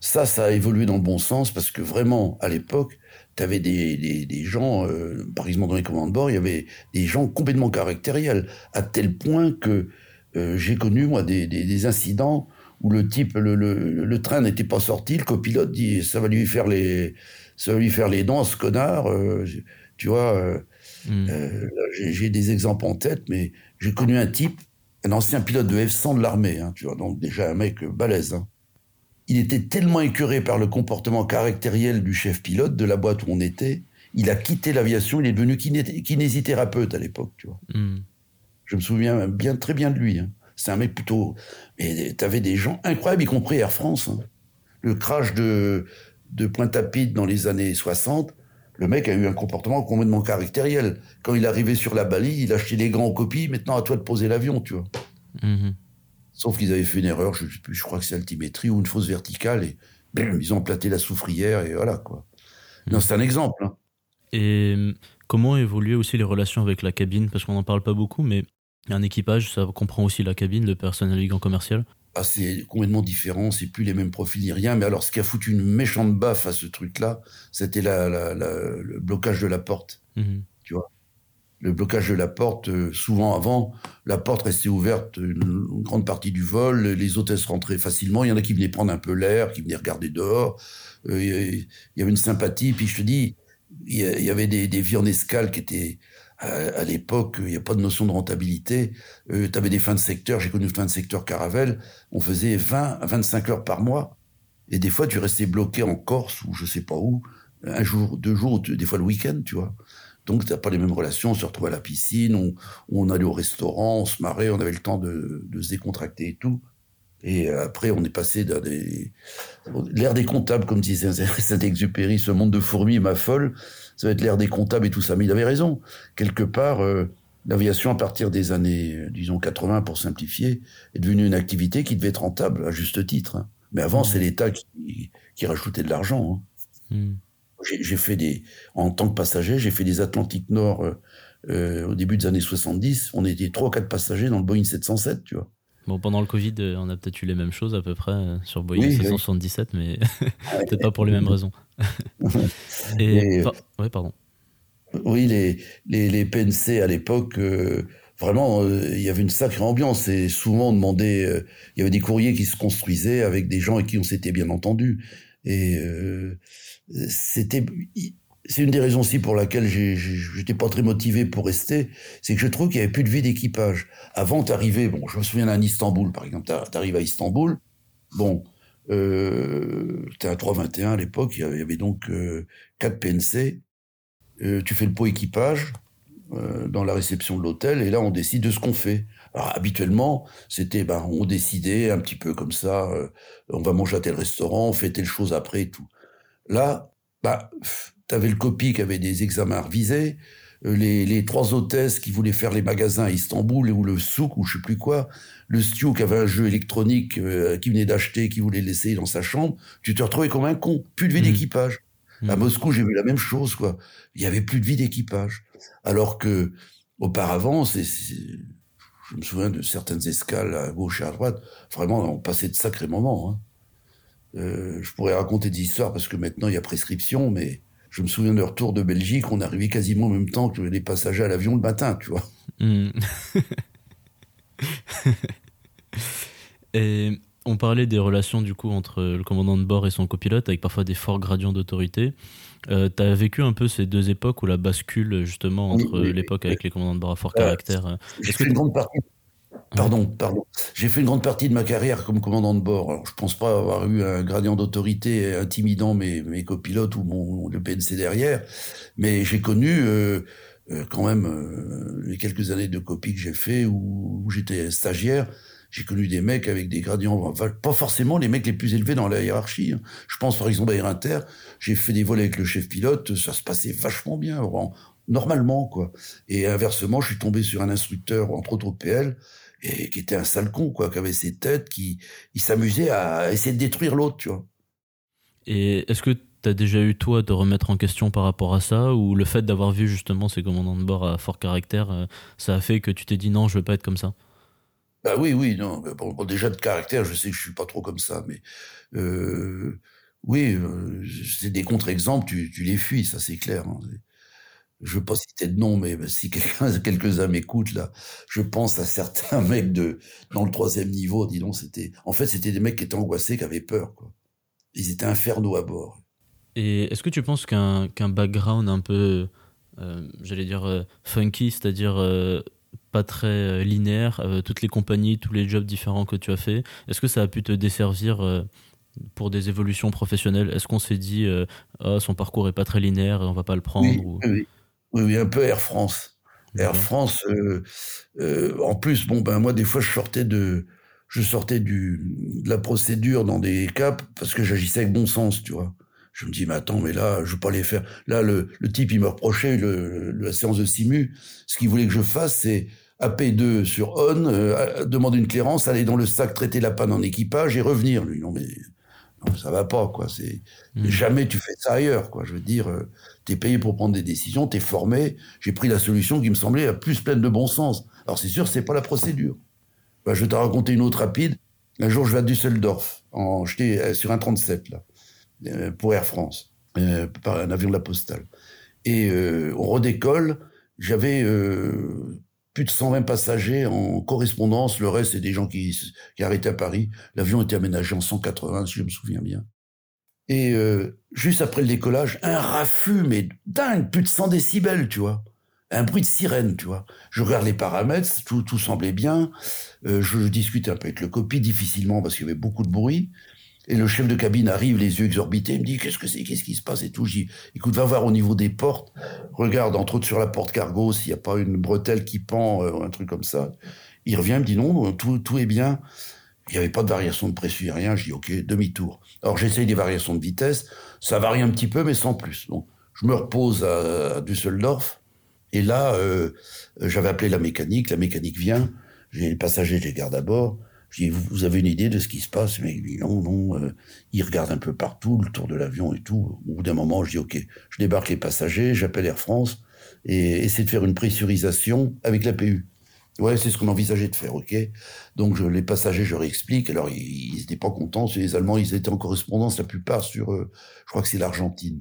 ça, ça a évolué dans le bon sens parce que vraiment, à l'époque, tu avais des, des, des gens, euh, par exemple dans les commandes de bord, il y avait des gens complètement caractériels, à tel point que euh, j'ai connu, moi, des, des, des incidents où le type, le, le, le train n'était pas sorti, le copilote dit, ça va lui faire les, ça va lui faire les dents, ce connard, euh, tu vois. Euh, mmh. euh, j'ai, j'ai des exemples en tête, mais j'ai connu un type, un ancien pilote de F cent de l'armée, hein, tu vois, donc déjà un mec balèze, hein. Il était tellement écœuré par le comportement caractériel du chef pilote de la boîte où on était, il a quitté l'aviation, il est devenu kiné- kinésithérapeute à l'époque, tu vois. Mmh. Je me souviens bien, très bien de lui, hein. C'est un mec plutôt... Mais t'avais des gens incroyables, y compris Air France, hein. Le crash de, de Pointe-à-Pitre dans les années soixante, le mec a eu un comportement complètement caractériel. Quand il arrivait sur la balise, il achetait les gants en copie, maintenant à toi de poser l'avion, tu vois. Mmh. Sauf qu'ils avaient fait une erreur, je sais plus, je crois que c'est altimétrie ou une fausse verticale, et bim, ils ont platé la soufrière, et voilà, quoi. Mmh. Non, c'est un exemple, hein. Et comment évoluaient aussi les relations avec la cabine? Parce qu'on n'en parle pas beaucoup, mais un équipage, ça comprend aussi la cabine, le personnel navigant commercial. Ah, c'est complètement différent, c'est plus les mêmes profils ni rien. Mais alors, ce qui a foutu une méchante baffe à ce truc-là, c'était la, la, la, le blocage de la porte. Mmh. Tu vois, le blocage de la porte, euh, souvent avant, la porte restait ouverte une, une grande partie du vol, les hôtesses rentraient facilement. Il y en a qui venaient prendre un peu l'air, qui venaient regarder dehors. Euh, il y avait une sympathie. Puis je te dis, il y avait des, des vies en escale qui étaient... À, à l'époque, il n'y a pas de notion de rentabilité. Euh, tu avais des fins de secteur, j'ai connu une fin de secteur Caravelle, on faisait vingt à vingt-cinq heures par mois. Et des fois, tu restais bloqué en Corse ou je sais pas où, un jour, deux jours, des fois le week-end, tu vois. Donc, tu n'as pas les mêmes relations, on se retrouvait à la piscine, on, on allait au restaurant, on se marrait, on avait le temps de, de se décontracter et tout. Et après, on est passé dans des... l'ère des comptables, comme disait Saint-Exupéry, ce monde de fourmis m'affole. Ça va être l'ère des comptables et tout ça. Mais il avait raison. Quelque part, euh, l'aviation, à partir des années, euh, disons, quatre-vingts, pour simplifier, est devenue une activité qui devait être rentable, à juste titre, hein. Mais avant, mmh. c'est l'État qui, qui rajoutait de l'argent, hein. Mmh. J'ai, j'ai fait des... En tant que passager, j'ai fait des Atlantiques Nord euh, euh, au début des années soixante-dix. On était trois ou quatre passagers dans le Boeing sept cent sept, tu vois. Bon, pendant le Covid, on a peut-être eu les mêmes choses à peu près sur Boeing oui, sept cent soixante-dix-sept, oui. Mais peut-être pas pour les mêmes raisons. Et, Et par... ouais, pardon. Oui, les, les, les P N C à l'époque, euh, vraiment, il euh, y avait une sacrée ambiance. Et souvent, on demandait, il euh, y avait des courriers qui se construisaient avec des gens avec qui on s'était bien entendu. Et euh, c'était... C'est une des raisons aussi pour laquelle j'ai, j'étais pas très motivé pour rester, c'est que je trouve qu'il y avait plus de vie d'équipage. Avant, t'arrivais, bon, je me souviens d'un Istanbul, par exemple, t'arrives à Istanbul, bon, euh, t'es à trois vingt et un à l'époque, il y avait, il y avait donc euh, quatre P N C, euh, tu fais le pot équipage euh, dans la réception de l'hôtel, et là, on décide de ce qu'on fait. Alors, habituellement, c'était, ben, on décidait un petit peu comme ça, euh, on va manger à tel restaurant, on fait telle chose après et tout. Là, bah, t'avais le copie qui avait des examens revisés, les, les trois hôtesses qui voulaient faire les magasins à Istanbul, ou le souk, ou je sais plus quoi, le stew qui avait un jeu électronique euh, qui venait d'acheter, qui voulait l'essayer dans sa chambre, tu te retrouvais comme un con, plus de vie mmh. d'équipage. Mmh. À Moscou, j'ai vu la même chose, quoi. Il y avait plus de vie d'équipage. Alors que, auparavant, c'est, c'est, je me souviens de certaines escales à gauche et à droite, vraiment, on passait de sacrés moments, hein. Euh, je pourrais raconter des histoires parce que maintenant il y a prescription, mais je me souviens de retour de Belgique, on arrivait quasiment en même temps que les passagers à l'avion le matin, tu vois. Mmh. Et on parlait des relations du coup entre le commandant de bord et son copilote, avec parfois des forts gradients d'autorité. Euh, tu as vécu un peu ces deux époques où la bascule justement entre oui, oui, l'époque oui. avec les commandants de bord à fort euh, caractère. J'ai fait une grande partie. Pardon, pardon. J'ai fait une grande partie de ma carrière comme commandant de bord. Alors, je pense pas avoir eu un gradient d'autorité intimidant mes, mes copilotes ou mon, le P N C derrière, mais j'ai connu euh, euh, quand même euh, les quelques années de copie que j'ai fait où, où j'étais stagiaire. J'ai connu des mecs avec des gradients, pas forcément les mecs les plus élevés dans la hiérarchie. Je pense par exemple à Air Inter, j'ai fait des vols avec le chef pilote, ça se passait vachement bien, normalement, quoi. Et inversement, je suis tombé sur un instructeur, entre autres au P L, et qui était un sale con, quoi, qui avait ses têtes, qui il s'amusait à essayer de détruire l'autre, tu vois. Et est-ce que t'as déjà eu, toi, de remettre en question par rapport à ça, ou le fait d'avoir vu justement ces commandants de bord à fort caractère, ça a fait que tu t'es dit non, je veux pas être comme ça? Bah oui, oui, non. Bon, bon, déjà de caractère, je sais que je suis pas trop comme ça, mais euh, Oui, euh, c'est des contre-exemples, tu, tu les fuis, ça c'est clair. Hein. Je veux pas citer de nom, mais si quelqu'un, quelques-uns m'écoutent là, je pense à certains mecs de dans le troisième niveau. Dis donc, c'était, en fait, c'était des mecs qui étaient angoissés, qui avaient peur, quoi. Ils étaient infernaux à bord. Et est-ce que tu penses qu'un qu'un background un peu, euh, j'allais dire euh, funky, c'est-à-dire euh, pas très euh, linéaire, euh, toutes les compagnies, tous les jobs différents que tu as fait, est-ce que ça a pu te desservir euh, pour des évolutions professionnelles? Est-ce qu'on s'est dit, euh, ah, son parcours est pas très linéaire et on va pas le prendre Oui, ou... oui, oui, oui, oui, un peu Air France. Air D'accord. France. Euh, euh, en plus, bon ben moi des fois je sortais de, je sortais du de la procédure dans des cas parce que j'agissais avec bon sens, tu vois. Je me dis mais attends, mais là je veux pas les faire. Là le, le type il me reprochait le, le- la séance de simu. Ce qu'il voulait que je fasse c'est A P deux sur on, euh, demander une clairance, aller dans le sac traiter la panne en équipage et revenir. Lui non mais non, ça va pas, quoi. C'est Hmm. jamais tu fais ça ailleurs, quoi. Je veux dire, euh, t'es payé pour prendre des décisions, t'es formé. J'ai pris la solution qui me semblait la plus pleine de bon sens. Alors c'est sûr, c'est pas la procédure. Bah, je vais te raconter une autre rapide. Un jour, je vais à Düsseldorf, en, j'étais euh, sur un trente-sept là, euh, pour Air France, euh, par un avion de la Postale. Et euh, on redécolle. J'avais euh, plus de cent vingt passagers en correspondance. Le reste, c'est des gens qui, qui arrêtaient à Paris. L'avion était aménagé en cent quatre-vingts, si je me souviens bien. Et euh, juste après le décollage, un raffut, mais dingue, plus de cent décibels, tu vois. Un bruit de sirène, tu vois. Je regarde les paramètres, tout, tout semblait bien. Euh, je discute un peu avec le copie, difficilement, parce qu'il y avait beaucoup de bruit. Et le chef de cabine arrive, les yeux exorbités, il me dit, qu'est-ce que c'est, qu'est-ce qui se passe et tout. Je dis, écoute, va voir au niveau des portes, regarde, entre autres sur la porte cargo, s'il n'y a pas une bretelle qui pend, euh, un truc comme ça. Il revient, il me dit, non, tout, tout est bien. Il n'y avait pas de variation de pression, rien. Je dis, ok, demi-tour. Alors, j'essaye des variations de vitesse. Ça varie un petit peu, mais sans plus. Donc, je me repose à, à Düsseldorf. Et là, euh, j'avais appelé la mécanique. La mécanique vient. J'ai les passagers, je les garde à bord. Je dis, vous, vous avez une idée de ce qui se passe? Mais il dit, non, non. Euh, il regarde un peu partout, le tour de l'avion et tout. Au bout d'un moment, je dis, ok, je débarque les passagers, j'appelle Air France et essaie de faire une pressurisation avec l'A P U. Ouais, c'est ce qu'on envisageait de faire, ok. Donc je, les passagers, je leur explique. Alors ils n'étaient pas contents. Les Allemands, ils étaient en correspondance la plupart sur, euh, je crois que c'est l'Argentine.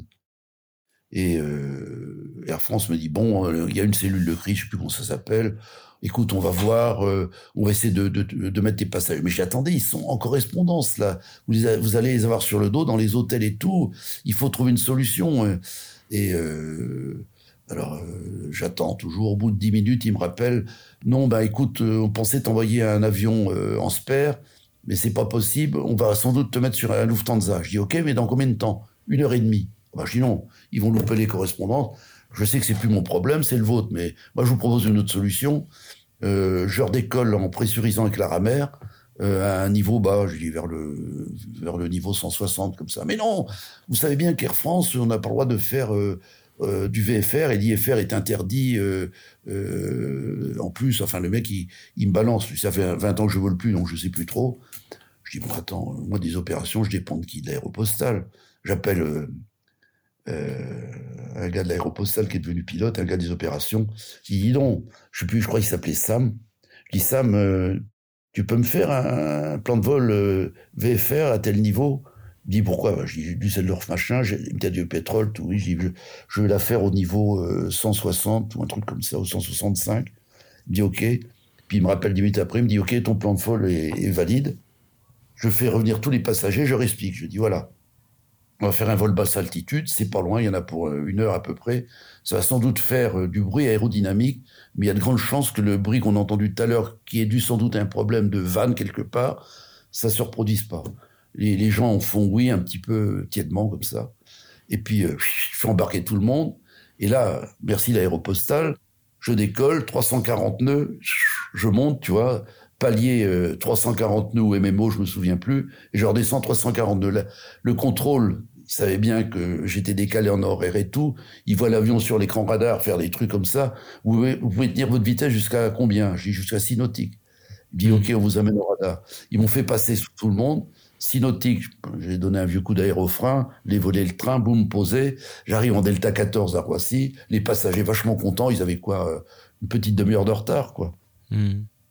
Et euh, Air France me dit bon, il euh, y a une cellule de crise, je sais plus comment ça s'appelle. Écoute, on va voir, euh, on va essayer de, de, de mettre des passagers. Mais j'ai attendez, ils sont en correspondance là. Vous, vous allez les avoir sur le dos dans les hôtels et tout. Il faut trouver une solution. Et euh, alors euh, j'attends toujours. Au bout de dix minutes, il me rappelle non, bah écoute, euh, on pensait t'envoyer un avion euh, en spare, mais c'est pas possible. On va sans doute te mettre sur un Lufthansa. Je dis ok, mais dans combien de temps? Une heure et demie. Bah, je dis non, ils vont louper les correspondances. Je sais que c'est plus mon problème, c'est le vôtre, mais moi je vous propose une autre solution. Euh, je redécolle en pressurisant avec la rameur euh, à un niveau bas, je dis vers le vers le niveau cent soixante comme ça. Mais non, vous savez bien qu'Air France, on n'a pas le droit de faire euh, euh, du V F R et l'I F R est interdit. Euh, euh, en plus, enfin le mec il, il me balance. Ça fait vingt ans que je vole plus, donc je sais plus trop. Je dis bon attends, moi des opérations, je dépends de qui? De l'Aéropostale. J'appelle euh, euh, un gars de l'Aéropostale qui est devenu pilote, un gars des opérations. Je dis, dis donc, je sais plus, je crois qu'il s'appelait Sam. Je dis, Sam, euh, tu peux me faire un, un plan de vol euh, V F R à tel niveau? Il me dit, pourquoi? Bah, je dis, j'ai Düsseldorf machin, j'ai peut-être du pétrole, tout. Oui, je dis, je, je vais la faire au niveau euh, cent soixante ou un truc comme ça, au cent soixante-cinq. Il me dit, ok. Puis il me rappelle dix minutes après, il me dit, ok, ton plan de vol est, est valide. Je fais revenir tous les passagers, je leur explique. Je dis, voilà. On va faire un vol basse altitude, c'est pas loin, il y en a pour une heure à peu près. Ça va sans doute faire du bruit aérodynamique, mais il y a de grandes chances que le bruit qu'on a entendu tout à l'heure, qui est dû sans doute à un problème de vanne quelque part, ça se reproduise pas. Les, les gens en font oui un petit peu tièdement comme ça. Et puis, euh, je fais embarquer tout le monde. Et là, merci l'Aéropostale, je décolle, trois cent quarante nœuds, je monte, tu vois, palier euh, trois cent quarante nœuds ou M M O, je me souviens plus, et je redescends trois cent quarante nœuds. Le, le contrôle, il savait bien que j'étais décalé en horaire et tout. Il voit l'avion sur l'écran radar faire des trucs comme ça. Vous pouvez, vous pouvez tenir votre vitesse jusqu'à combien? J'ai dit jusqu'à six nautiques. Il dit, ok, on vous amène au radar. Ils m'ont fait passer sous tout le monde. six nautiques, j'ai donné un vieux coup d'aérofrein, les volets le train, boum, posé. J'arrive en Delta quatorze à Roissy. Les passagers vachement contents. Ils avaient quoi? Une petite demi-heure de retard, quoi. Mmh.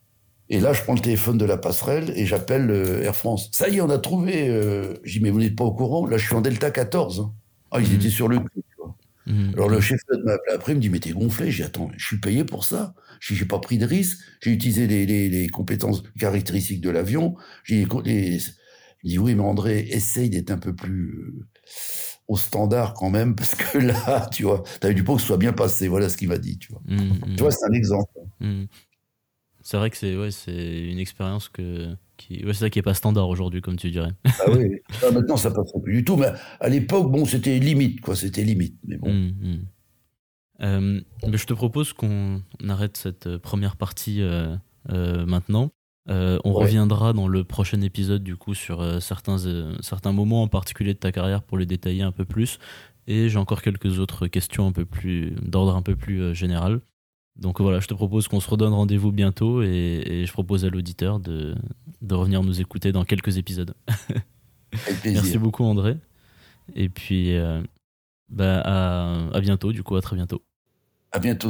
Et là, je prends le téléphone de la passerelle et j'appelle euh, Air France. Ça y est, on a trouvé. Euh... Je dis, mais vous n'êtes pas au courant? Là, je suis en Delta quatorze. Hein. Ah, ils mmh. étaient sur le coup. Tu vois. Mmh. Alors, le chef m'a appelé après, il me dit, mais t'es gonflé. J'ai dit, attends, je suis payé pour ça. Je dis, j'ai pas pris de risque. J'ai utilisé les, les, les compétences caractéristiques de l'avion. J'ai les... Il dit, oui, mais André, essaye d'être un peu plus euh, au standard quand même, parce que là, tu vois, t'as eu du pot que ce soit bien passé. Voilà ce qu'il m'a dit, tu vois. Mmh. Tu vois, c'est un exemple. Mmh. C'est vrai que c'est, ouais, c'est une expérience que, qui, ouais, c'est ça qui n'est pas standard aujourd'hui, comme tu dirais. Ah oui, ah, maintenant ça ne passe plus du tout, mais à l'époque, bon, c'était limite, quoi, c'était limite. Mais bon. Mmh, mmh. Euh, mais je te propose qu'on arrête cette première partie euh, euh, maintenant. Euh, on ouais. reviendra dans le prochain épisode, du coup, sur euh, certains, euh, certains moments en particulier de ta carrière pour les détailler un peu plus. Et j'ai encore quelques autres questions un peu plus, d'ordre un peu plus euh, général. Donc voilà, je te propose qu'on se redonne rendez-vous bientôt et, et je propose à l'auditeur de, de revenir nous écouter dans quelques épisodes. Avec plaisir. Merci beaucoup André. Et puis euh, bah à, à bientôt, du coup à très bientôt. À bientôt.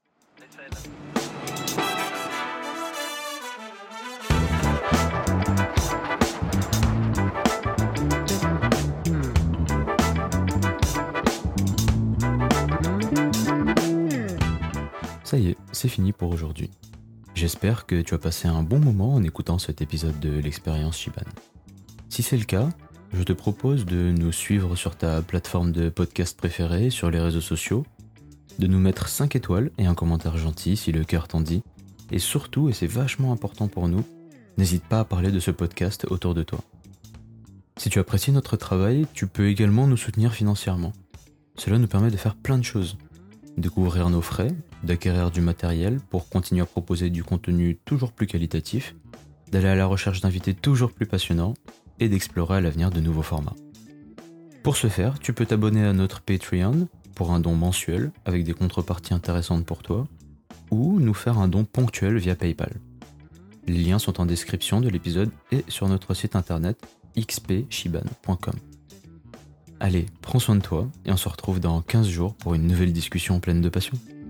Ça y est, c'est fini pour aujourd'hui. J'espère que tu as passé un bon moment en écoutant cet épisode de l'expérience Shiban. Si c'est le cas, je te propose de nous suivre sur ta plateforme de podcast préférée, sur les réseaux sociaux, de nous mettre cinq étoiles et un commentaire gentil si le cœur t'en dit, et surtout, et c'est vachement important pour nous, n'hésite pas à parler de ce podcast autour de toi. Si tu apprécies notre travail, tu peux également nous soutenir financièrement. Cela nous permet de faire plein de choses. De couvrir nos frais, d'acquérir du matériel pour continuer à proposer du contenu toujours plus qualitatif, d'aller à la recherche d'invités toujours plus passionnants et d'explorer à l'avenir de nouveaux formats. Pour ce faire, tu peux t'abonner à notre Patreon pour un don mensuel avec des contreparties intéressantes pour toi ou nous faire un don ponctuel via PayPal. Les liens sont en description de l'épisode et sur notre site internet x p shiban point com. Allez, prends soin de toi et on se retrouve dans quinze jours pour une nouvelle discussion pleine de passion.